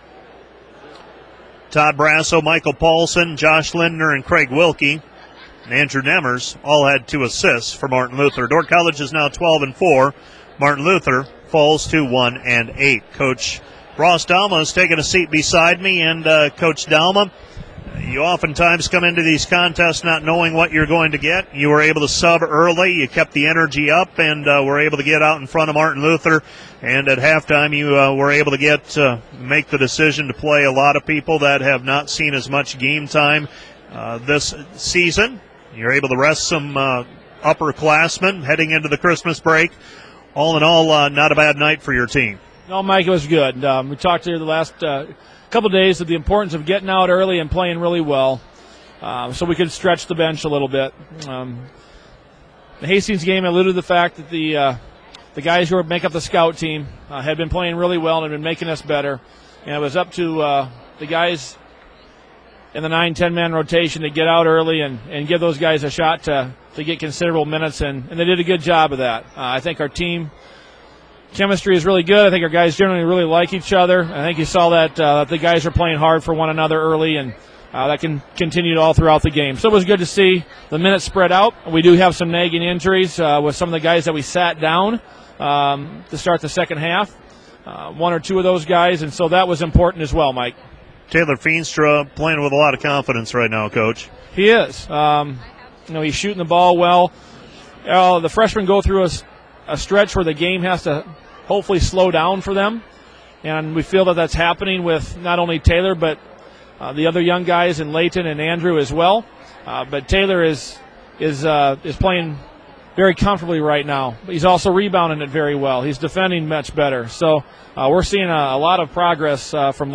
Todd Brasso, Michael Paulson, Josh Lindner, and Craig Wilkie, and Andrew Nemmers all had 2 assists for Martin Luther. Dordt College is now 12-4. Martin Luther falls to 1-8. Coach Ross Dalma is taking a seat beside me, and Coach Dalma, you oftentimes come into these contests not knowing what you're going to get. You were able to sub early. You kept the energy up and were able to get out in front of Martin Luther. And at halftime, you were able to make the decision to play a lot of people that have not seen as much game time this season. You're able to rest some upperclassmen heading into the Christmas break. All in all, not a bad night for your team. No, Mike, it was good. We talked here the last couple of days of the importance of getting out early and playing really well so we could stretch the bench a little bit. The Hastings game alluded to the fact that the guys who make up the scout team had been playing really well and had been making us better. And it was up to the guys in the 9-10-man rotation to get out early and give those guys a shot to get considerable minutes, and they did a good job of that. I think our team chemistry is really good. I think our guys generally really like each other. I think you saw that the guys are playing hard for one another early, and that can continue all throughout the game. So it was good to see the minutes spread out. We do have some nagging injuries with some of the guys that we sat down to start the second half, 1 or 2 of those guys, and so that was important as well, Mike. Taylor Feenstra playing with a lot of confidence right now, Coach. He is. He's shooting the ball well. The freshmen go through a stretch where the game has to hopefully slow down for them, and we feel that that's happening with not only Taylor but the other young guys in Layton and Andrew as well. But Taylor is playing very comfortably right now. He's also rebounding it very well. He's defending much better. So we're seeing a lot of progress from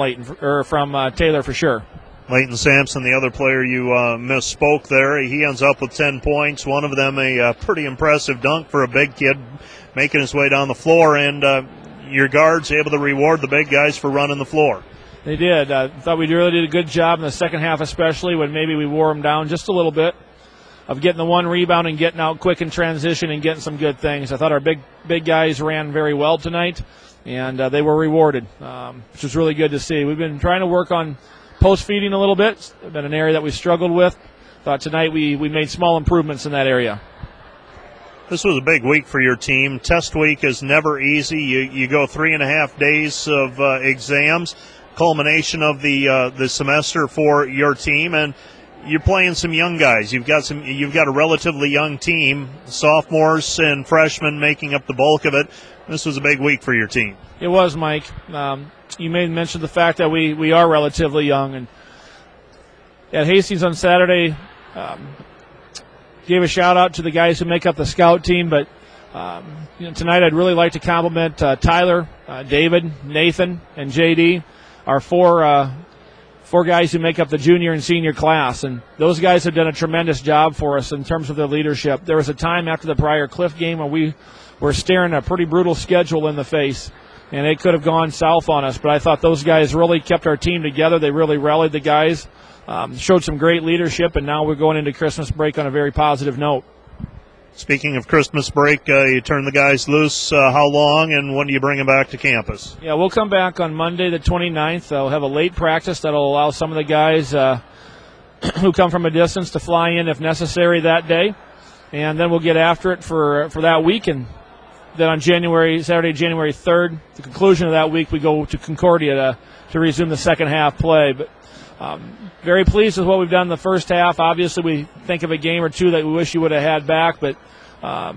Taylor for sure. Layton Sampson, the other player you misspoke there, he ends up with 10 points. One of them a pretty impressive dunk for a big kid making his way down the floor, and your guards able to reward the big guys for running the floor. They did. I thought we really did a good job in the second half, especially when maybe we wore them down just a little bit, of getting the one rebound and getting out quick in transition and getting some good things. I thought our big guys ran very well tonight, and they were rewarded, which was really good to see. We've been trying to work on post feeding a little bit. It's been an area that we struggled with. Thought tonight we made small improvements in that area. This was a big week for your team. Test week is never easy. You go 3.5 days of exams, culmination of the semester for your team, and you're playing some young guys. You've got a relatively young team, sophomores and freshmen making up the bulk of it. This was a big week for your team. It was, Mike. You made mention of the fact that we are relatively young, and at Hastings on Saturday, gave a shout out to the guys who make up the scout team. But tonight, I'd really like to compliment Tyler, David, Nathan, and JD, our four guys who make up the junior and senior class, and those guys have done a tremendous job for us in terms of their leadership. There was a time after the Prior Cliff game when we were staring a pretty brutal schedule in the face, and it could have gone south on us, but I thought those guys really kept our team together. They really rallied the guys, showed some great leadership, and now we're going into Christmas break on a very positive note. Speaking of Christmas break, you turn the guys loose. How long, and when do you bring them back to campus? Yeah, we'll come back on Monday the 29th. They'll have a late practice that will allow some of the guys who come from a distance to fly in if necessary that day, and then we'll get after it for that week, and then on Saturday, January 3rd, the conclusion of that week, we go to Concordia to resume the second half play. But very pleased with what we've done in the first half. Obviously, we think of a game or two that we wish you would have had back, but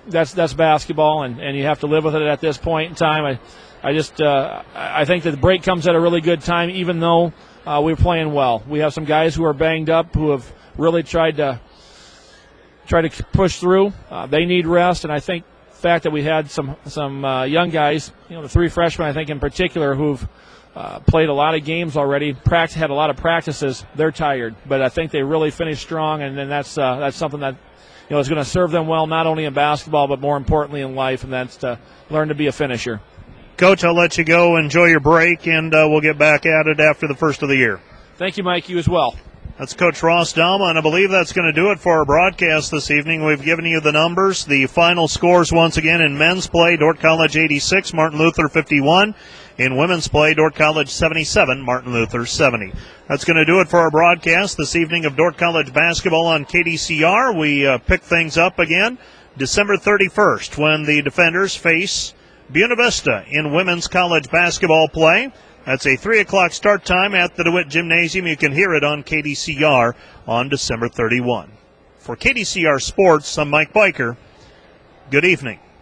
that's basketball, and you have to live with it at this point in time. I think that the break comes at a really good time, even though we're playing well. We have some guys who are banged up who have really tried to push through. They need rest, and I think the fact that we had some young guys, the 3 freshmen I think in particular who've played a lot of games already, had a lot of practices. They're tired, but I think they really finished strong, and then that's something that is going to serve them well, not only in basketball but more importantly in life, and that's to learn to be a finisher. Coach, I'll let you go. Enjoy your break, and we'll get back at it after the first of the year. Thank you, Mike. You as well. That's Coach Ross Dalma, and I believe that's going to do it for our broadcast this evening. We've given you the numbers, the final scores once again in men's play, Dordt College 86, Martin Luther 51. In women's play, Dordt College 77, Martin Luther 70. That's going to do it for our broadcast this evening of Dordt College basketball on KDCR. We pick things up again December 31st when the Defenders face Buena Vista in women's college basketball play. That's a 3 o'clock start time at the DeWitt Gymnasium. You can hear it on KDCR on December 31. For KDCR Sports, I'm Mike Biker. Good evening.